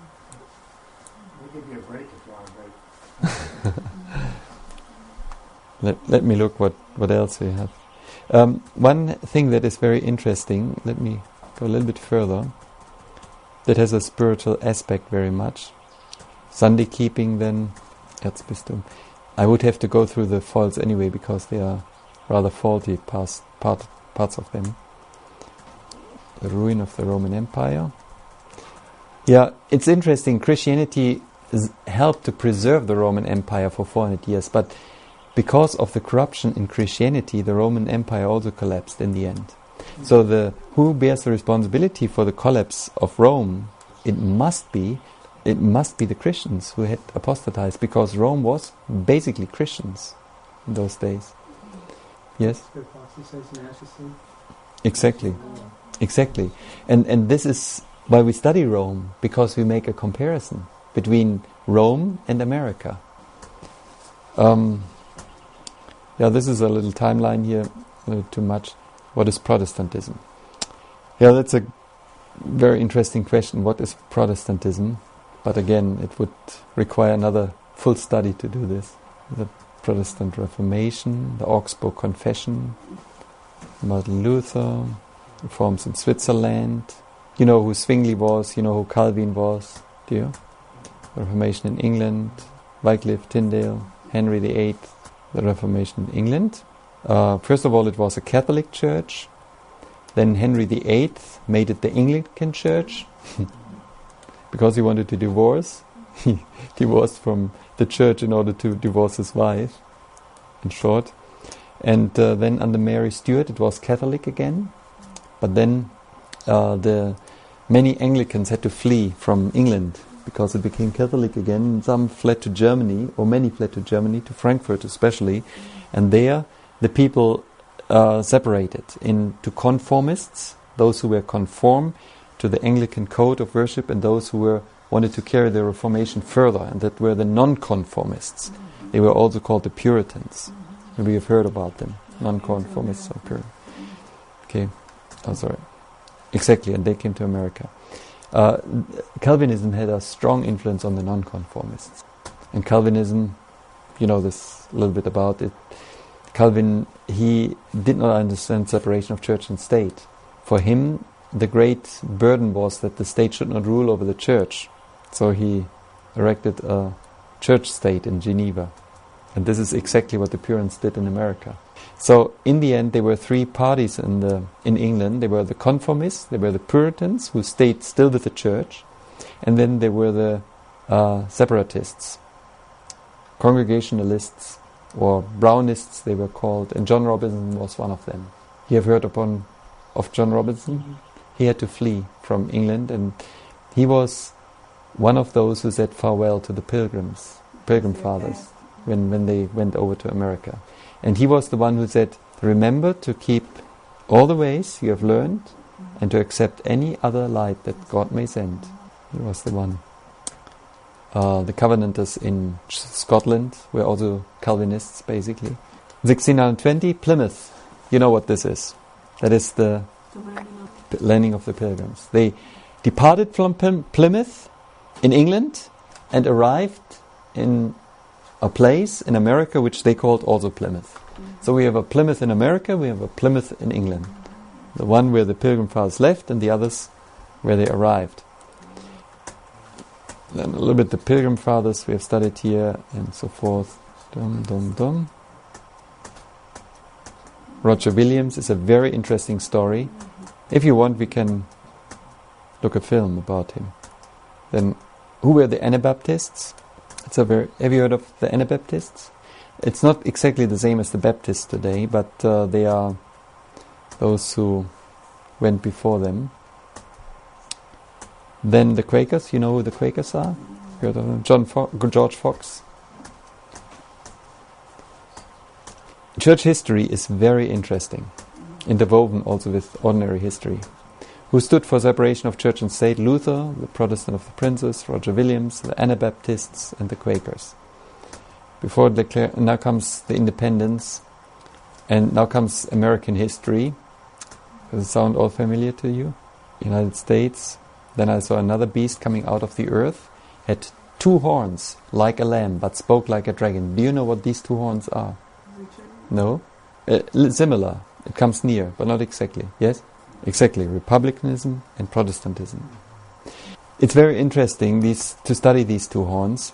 We'll give you a break if you want a break. Let me look what else we have. One thing that is very interesting, let me go a little bit further, that has a spiritual aspect very much. Sunday keeping then, Erzbistum. I would have to go through the faults anyway because they are rather faulty parts of them. The ruin of the Roman Empire. Yeah, it's interesting. Christianity helped to preserve the Roman Empire for 400 years, but because of the corruption in Christianity, the Roman Empire also collapsed in the end. Mm-hmm. So who bears the responsibility for the collapse of Rome? It must be the Christians who had apostatized, because Rome was basically Christians in those days. Yes? Exactly. And this is why we study Rome, because we make a comparison between Rome and America. This is a little timeline here, a little too much. What is Protestantism? Yeah, that's a very interesting question. What is Protestantism? But again, it would require another full study to do this. The Protestant Reformation, the Augsburg Confession, Martin Luther, reforms in Switzerland. You know who Zwingli was, you know who Calvin was, do you? The Reformation in England, Wycliffe, Tyndale, Henry VIII, the Reformation in England. First of all, it was a Catholic church. Then Henry VIII made it the Anglican church because he wanted to divorce. He divorced from the church in order to divorce his wife, in short. And then under Mary Stuart it was Catholic again. But then the many Anglicans had to flee from England because it became Catholic again. Some fled to Germany, or many fled to Germany, to Frankfurt especially. And there the people separated into conformists, those who were conform to the Anglican code of worship, and those who wanted to carry the Reformation further, and that were the non-conformists. They were also called the Puritans. Maybe you've heard about them. Non-conformists or Puritans. Okay. Oh, sorry. Exactly, and they came to America. Calvinism had a strong influence on the non-conformists. And Calvinism, you know this a little bit about it. Calvin, he did not understand separation of church and state. For him, the great burden was that the state should not rule over the church. So he erected a church state in Geneva. And this is exactly what the Puritans did in America. So in the end, there were three parties in England. There were the conformists, there were the Puritans, who stayed still with the church, and then there were the separatists, Congregationalists, or Brownists they were called, and John Robinson was one of them. You have heard of John Robinson? Mm-hmm. He had to flee from England, and he was one of those who said farewell to the Pilgrim Fathers when they went over to America. And he was the one who said, remember to keep all the ways you have learned and to accept any other light that God may send. He was the one. The Covenanters in Scotland were also Calvinists, basically. 1620, Plymouth. You know what this is. That is the landing of the Pilgrims. They departed from Plymouth in England and arrived in a place in America which they called also Plymouth. So we have a Plymouth in America, we have a Plymouth in England. The one where the Pilgrim Fathers left and the others where they arrived. Then a little bit the Pilgrim Fathers we have studied here and so forth. Roger Williams is a very interesting story. If you want, we can look a film about him. Then, who were the Anabaptists? Have you heard of the Anabaptists? It's not exactly the same as the Baptists today, but they are those who went before them. Then the Quakers, you know who the Quakers are? Heard of them? George Fox. Church history is very interesting, interwoven also with ordinary history. Who stood for separation of church and state? Luther, the Protestant of the Princes, Roger Williams, the Anabaptists, and the Quakers. Now comes the independence, and now comes American history. Does it sound all familiar to you? United States. Then I saw another beast coming out of the earth, had 2 horns, like a lamb, but spoke like a dragon. Do you know what these 2 horns are? No? Similar. It comes near, but not exactly. Yes? Exactly. Republicanism and Protestantism. It's very interesting to study these 2 horns.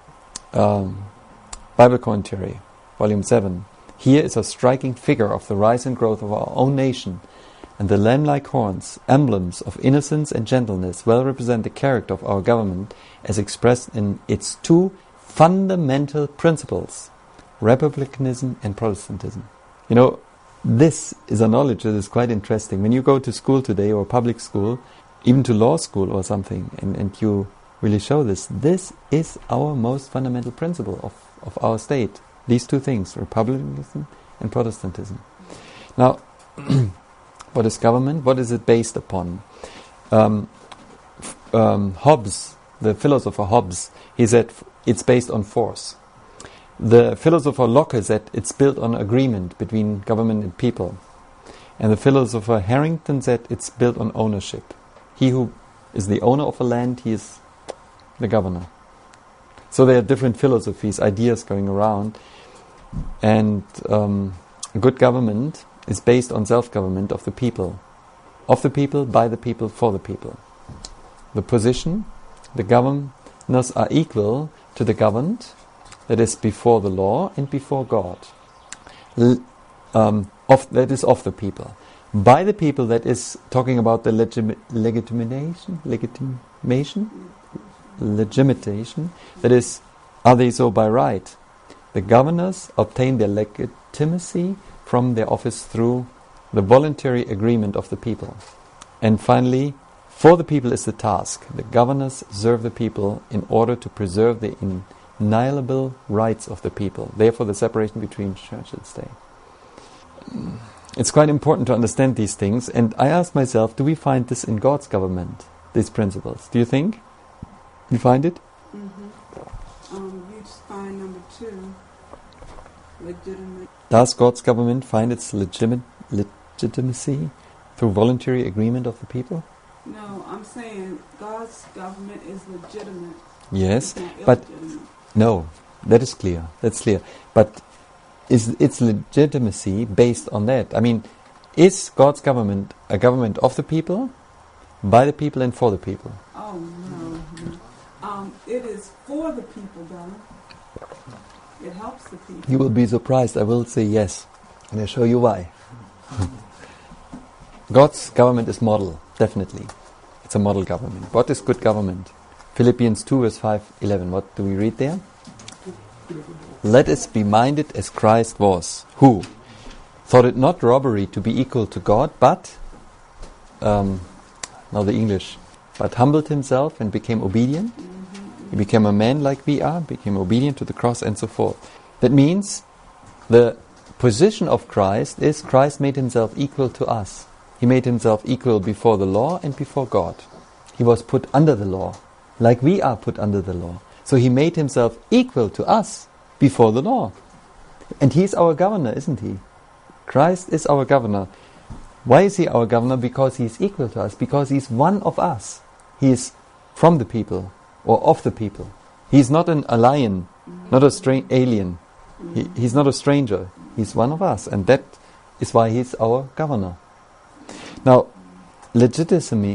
Bible Commentary, Volume 7. Here is a striking figure of the rise and growth of our own nation, and the lamb-like horns, emblems of innocence and gentleness, well represent the character of our government as expressed in its 2 fundamental principles, Republicanism and Protestantism. You know, this is a knowledge that is quite interesting. When you go to school today, or public school, even to law school or something, and you really show this is our most fundamental principle of our state. These 2 things, Republicanism and Protestantism. Now, what is government? What is it based upon? Hobbes, the philosopher Hobbes, he said it's based on force. The philosopher Locke said it's built on agreement between government and people. And the philosopher Harrington said it's built on ownership. He who is the owner of a land, he is the governor. So there are different philosophies, ideas going around. And good government is based on self-government of the people. Of the people, by the people, for the people. The position, the governors are equal to the governed, that is before the law and before God. That is of the people. By the people, that is talking about the legitimation. That is, are they so by right? The governors obtain their legitimacy from their office through the voluntary agreement of the people. And finally, for the people is the task. The governors serve the people in order to preserve the inalienable rights of the people. Therefore, the separation between church and state. It's quite important to understand these things, and I ask myself, do we find this in God's government, these principles? Do you think? You find it? You just find number 2, legitimate. Does God's government find its legitimacy through voluntary agreement of the people? No, I'm saying God's government is legitimate. Yes, but no, that is clear. That's clear. But is its legitimacy based on that? I mean, is God's government a government of the people, by the people, and for the people? Oh no. It is for the people, though. It helps the people. You will be surprised. I will say yes, and I'll show you why. God's government is model, definitely. It's a model government. What is good government? Philippians 2 verse 5-11. What do we read there? Let us be minded as Christ was, who thought it not robbery to be equal to God, but now the English, but humbled himself and became obedient. He became a man like we are, became obedient to the cross, and so forth. That means the position of Christ is Christ made himself equal to us. He made himself equal before the law and before God. He was put under the law, like we are put under the law. So he made himself equal to us before the law. And he's our governor, isn't he? Christ is our governor. Why is he our governor? Because he's equal to us, because he's one of us. He is from the people, or of the people. He's not an alien, not a alien. He's not a stranger. He's one of us, and that is why he's our governor. Now, legitimation.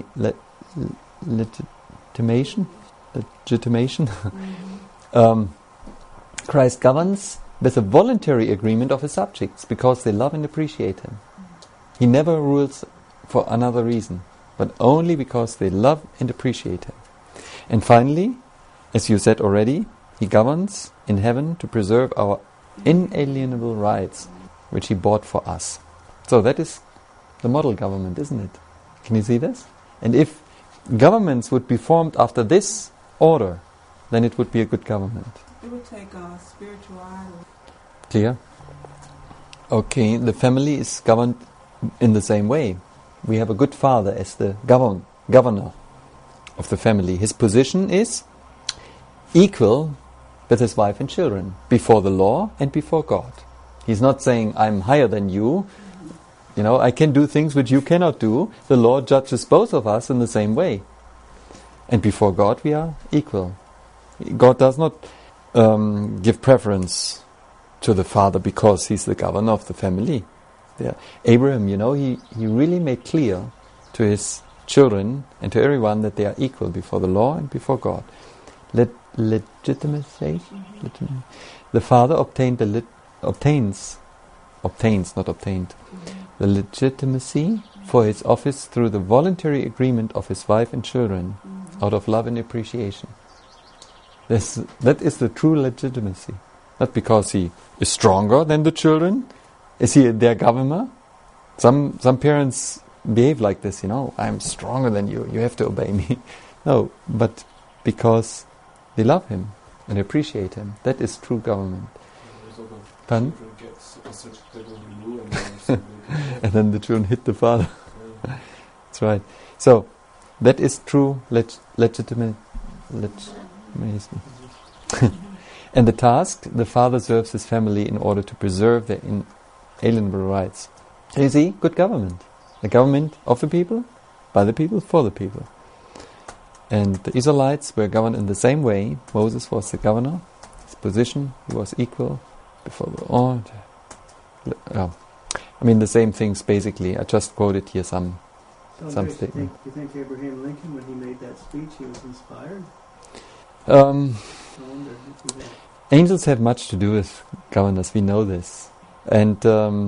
Christ governs with a voluntary agreement of his subjects because they love and appreciate him. He never rules for another reason, but only because they love and appreciate him. And finally, as you said already, he governs in heaven to preserve our inalienable rights, which he bought for us. So that is the model government, isn't it? Can you see this? And if governments would be formed after this order, then it would be a good government. It would take a spiritual idol. Clear? Okay, the family is governed in the same way. We have a good father as the governor of the family. His position is equal with his wife and children, before the law and before God. He's not saying, I'm higher than you, I can do things which you cannot do. The law judges both of us in the same way. And before God we are equal. God does not give preference to the father because he's the governor of the family. Yeah. Abraham, he really made clear to his children and to everyone that they are equal before the law and before God. Legitimacy. The father obtains, not obtained, the legitimacy for his office through the voluntary agreement of his wife and children, out of love and appreciation. That is the true legitimacy. Not because he is stronger than the children. Is he their governor? Some parents behave like this, I'm stronger than you, you have to obey me. No, but because they love him and appreciate him. That is true government. Pardon? And then the children hit the father. That's right. So, that is true legitimacy. And the task, the father serves his family in order to preserve their inalienable rights. And you see, good government. The government of the people, by the people, for the people. And the Israelites were governed in the same way. Moses was the governor. His position, he was equal before the law. The same things basically. I just quoted here some statement. Do you think Abraham Lincoln, when he made that speech, he was inspired? Angels have much to do with governors, we know this. And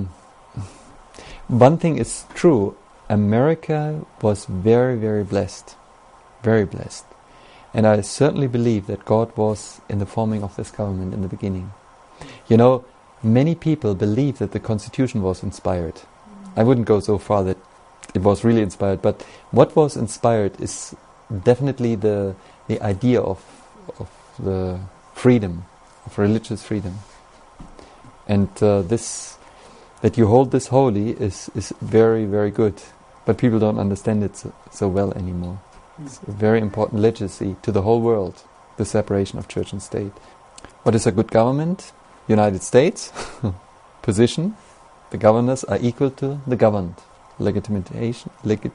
one thing is true, America was very, very blessed. Very blessed. And I certainly believe that God was in the forming of this government in the beginning. Many people believe that the Constitution was inspired. I wouldn't go so far that it was really inspired, but what was inspired is definitely the idea of the freedom, of religious freedom. And that you hold this holy is very, very good. But people don't understand it so well anymore. It's a very important legacy to the whole world, the separation of church and state. What is a good government? United States, position, the governors are equal to the governed. Legitimation.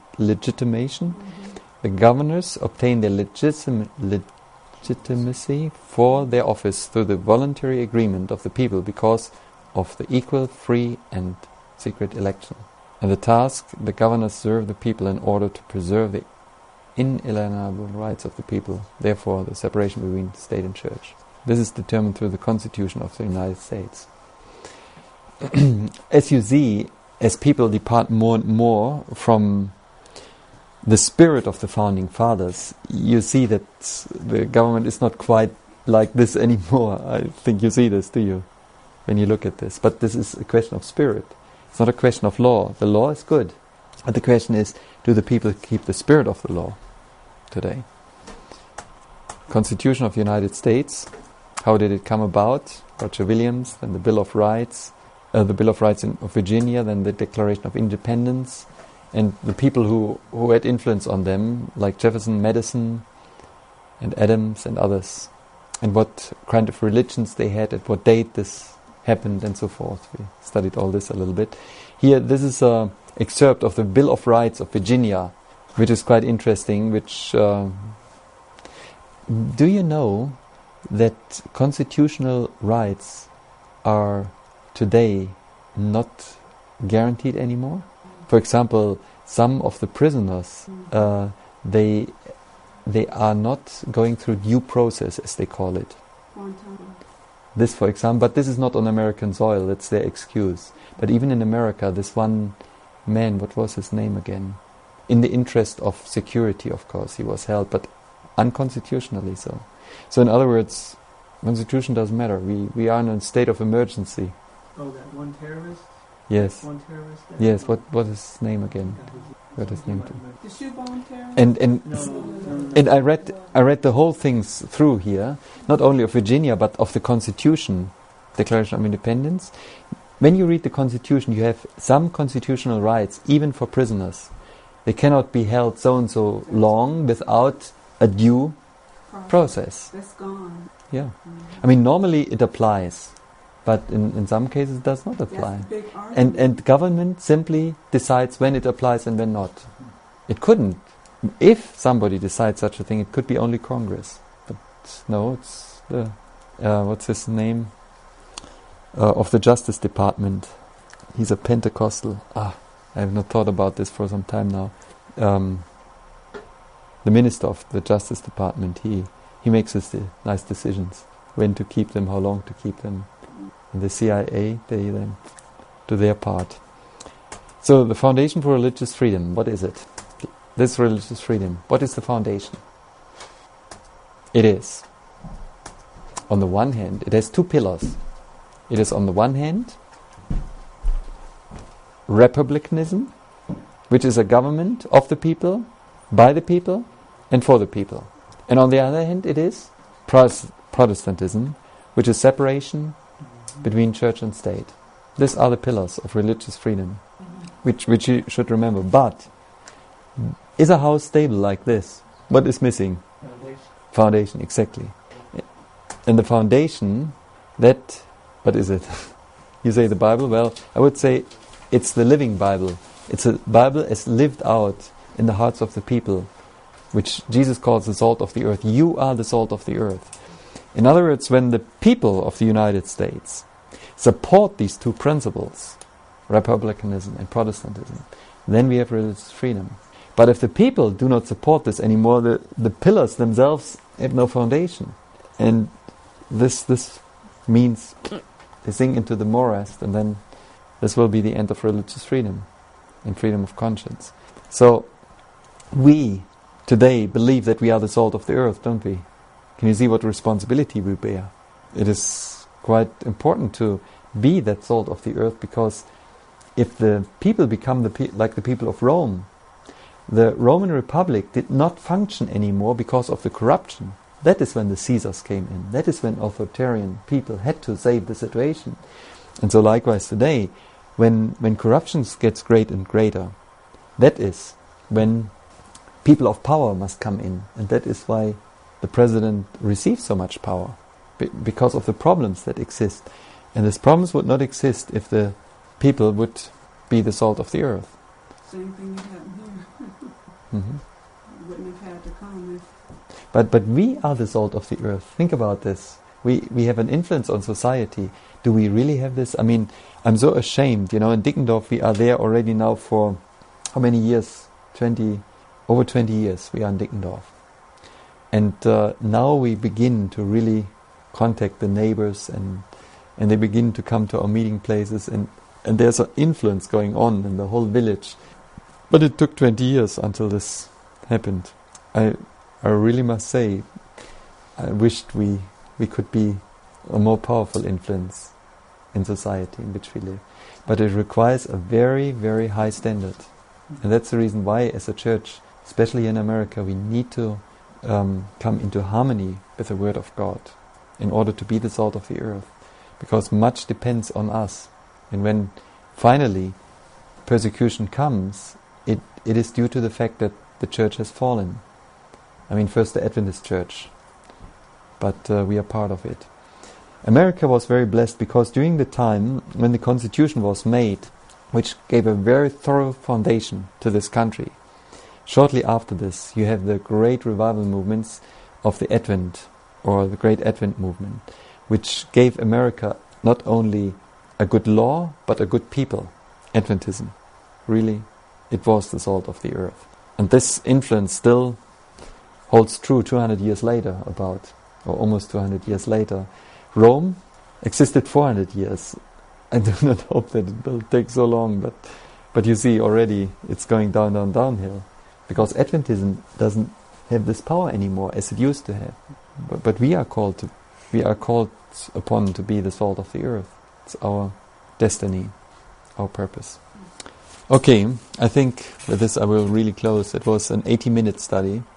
The governors obtain their legitimacy for their office through the voluntary agreement of the people because of the equal, free and secret election. And the task, the governors serve the people in order to preserve the inalienable rights of the people, therefore the separation between state and church. This is determined through the Constitution of the United States. As you see, as people depart more and more from the spirit of the founding fathers, you see that the government is not quite like this anymore. I think you see this, do you? When you look at this. But this is a question of spirit. It's not a question of law. The law is good. But the question is, do the people keep the spirit of the law today? Constitution of the United States. How did it come about? Roger Williams, then the Bill of Rights, of Virginia, then the Declaration of Independence, and the people who had influence on them, like Jefferson, Madison, and Adams, and others. and what kind of religions they had, at what date this happened, and so forth. We studied all this a little bit. Here, this is an excerpt of the Bill of Rights of Virginia, which is quite interesting. Which do you know that constitutional rights are today not guaranteed anymore? For example, some of the prisoners, they are not going through due process, as they call it. This, for example, but this is not on American soil, that's their excuse. But even in America, this one man, what was his name again? In the interest of security, of course, he was held, but unconstitutionally so. So in other words, constitution doesn't matter. We are in a state of emergency. Oh, that one terrorist? Yes. One terrorist? Yes, what is his name again? What is his name? The shoe-bone terrorist? And I read the whole things through here, not only of Virginia but of the Constitution, Declaration of Independence. When you read the Constitution, you have some constitutional rights, even for prisoners. They cannot be held so and so long without a due process. That's gone. Yeah, I mean normally it applies, but in some cases it does not apply. That's the big argument. And government simply decides when it applies and when not. It couldn't. If somebody decides such a thing, it could be only Congress. But no, it's the what's his name of the Justice Department. He's a Pentecostal. I have not thought about this for some time now. The minister of the Justice Department, he makes his nice decisions when to keep them, how long to keep them. And the CIA, they then do their part. So the Foundation for Religious Freedom, what is it? This religious freedom, what is the foundation? It is, on the one hand, it has two pillars. It is on the one hand, republicanism, which is a government of the people, by the people, and for the people. And on the other hand, it is Protestantism, which is separation between church and state. These are the pillars of religious freedom, which you should remember. But is a house stable like this? What is missing? Foundation, exactly. And the foundation, what is it? You say the Bible? Well, I would say it's the living Bible. It's a Bible as lived out in the hearts of the people, which Jesus calls the salt of the earth. You are the salt of the earth. In other words, when the people of the United States support these two principles, republicanism and Protestantism, then we have religious freedom. But if the people do not support this anymore, the pillars themselves have no foundation. And this means they sink into the morass, and then this will be the end of religious freedom and freedom of conscience. So we today believe that we are the salt of the earth, don't we? Can you see what responsibility we bear? It is quite important to be that salt of the earth, because if the people become like the people of Rome, the Roman Republic did not function anymore because of the corruption. That is when the Caesars came in. That is when authoritarian people had to save the situation. And so likewise today, when corruption gets great and greater, that is when people of power must come in. And that is why the president receives so much power, because of the problems that exist. And these problems would not exist if the people would be the salt of the earth. Same thing would happen here. Wouldn't have had to come if... But we are the salt of the earth. Think about this. We have an influence on society. Do we really have this? I mean, I'm so ashamed. In Dickendorf we are there already now for how many years? Over 20 years we are in Dickendorf. And now we begin to really contact the neighbors, and they begin to come to our meeting places, and there's an influence going on in the whole village. But it took 20 years until this happened. I really must say, I wished we could be a more powerful influence in society in which we live. But it requires a very, very high standard. And that's the reason why, as a church, especially in America, we need to come into harmony with the Word of God in order to be the salt of the earth. Because much depends on us. And when finally persecution comes, it is due to the fact that the church has fallen. I mean, first the Adventist church. but we are part of it. America was very blessed because during the time when the Constitution was made, which gave a very thorough foundation to this country, shortly after this you have the great revival movements of the Advent, or the Great Advent movement, which gave America not only a good law, but a good people. Adventism. Really, it was the salt of the earth. And this influence still holds true 200 years later, or almost 200 years later. Rome existed 400 years. I do not hope that it will take so long, but you see already it's going downhill. Because Adventism doesn't have this power anymore as it used to have. But we are called upon to be the salt of the earth. It's our destiny, our purpose. Okay, I think with this I will really close. It was an 80-minute study.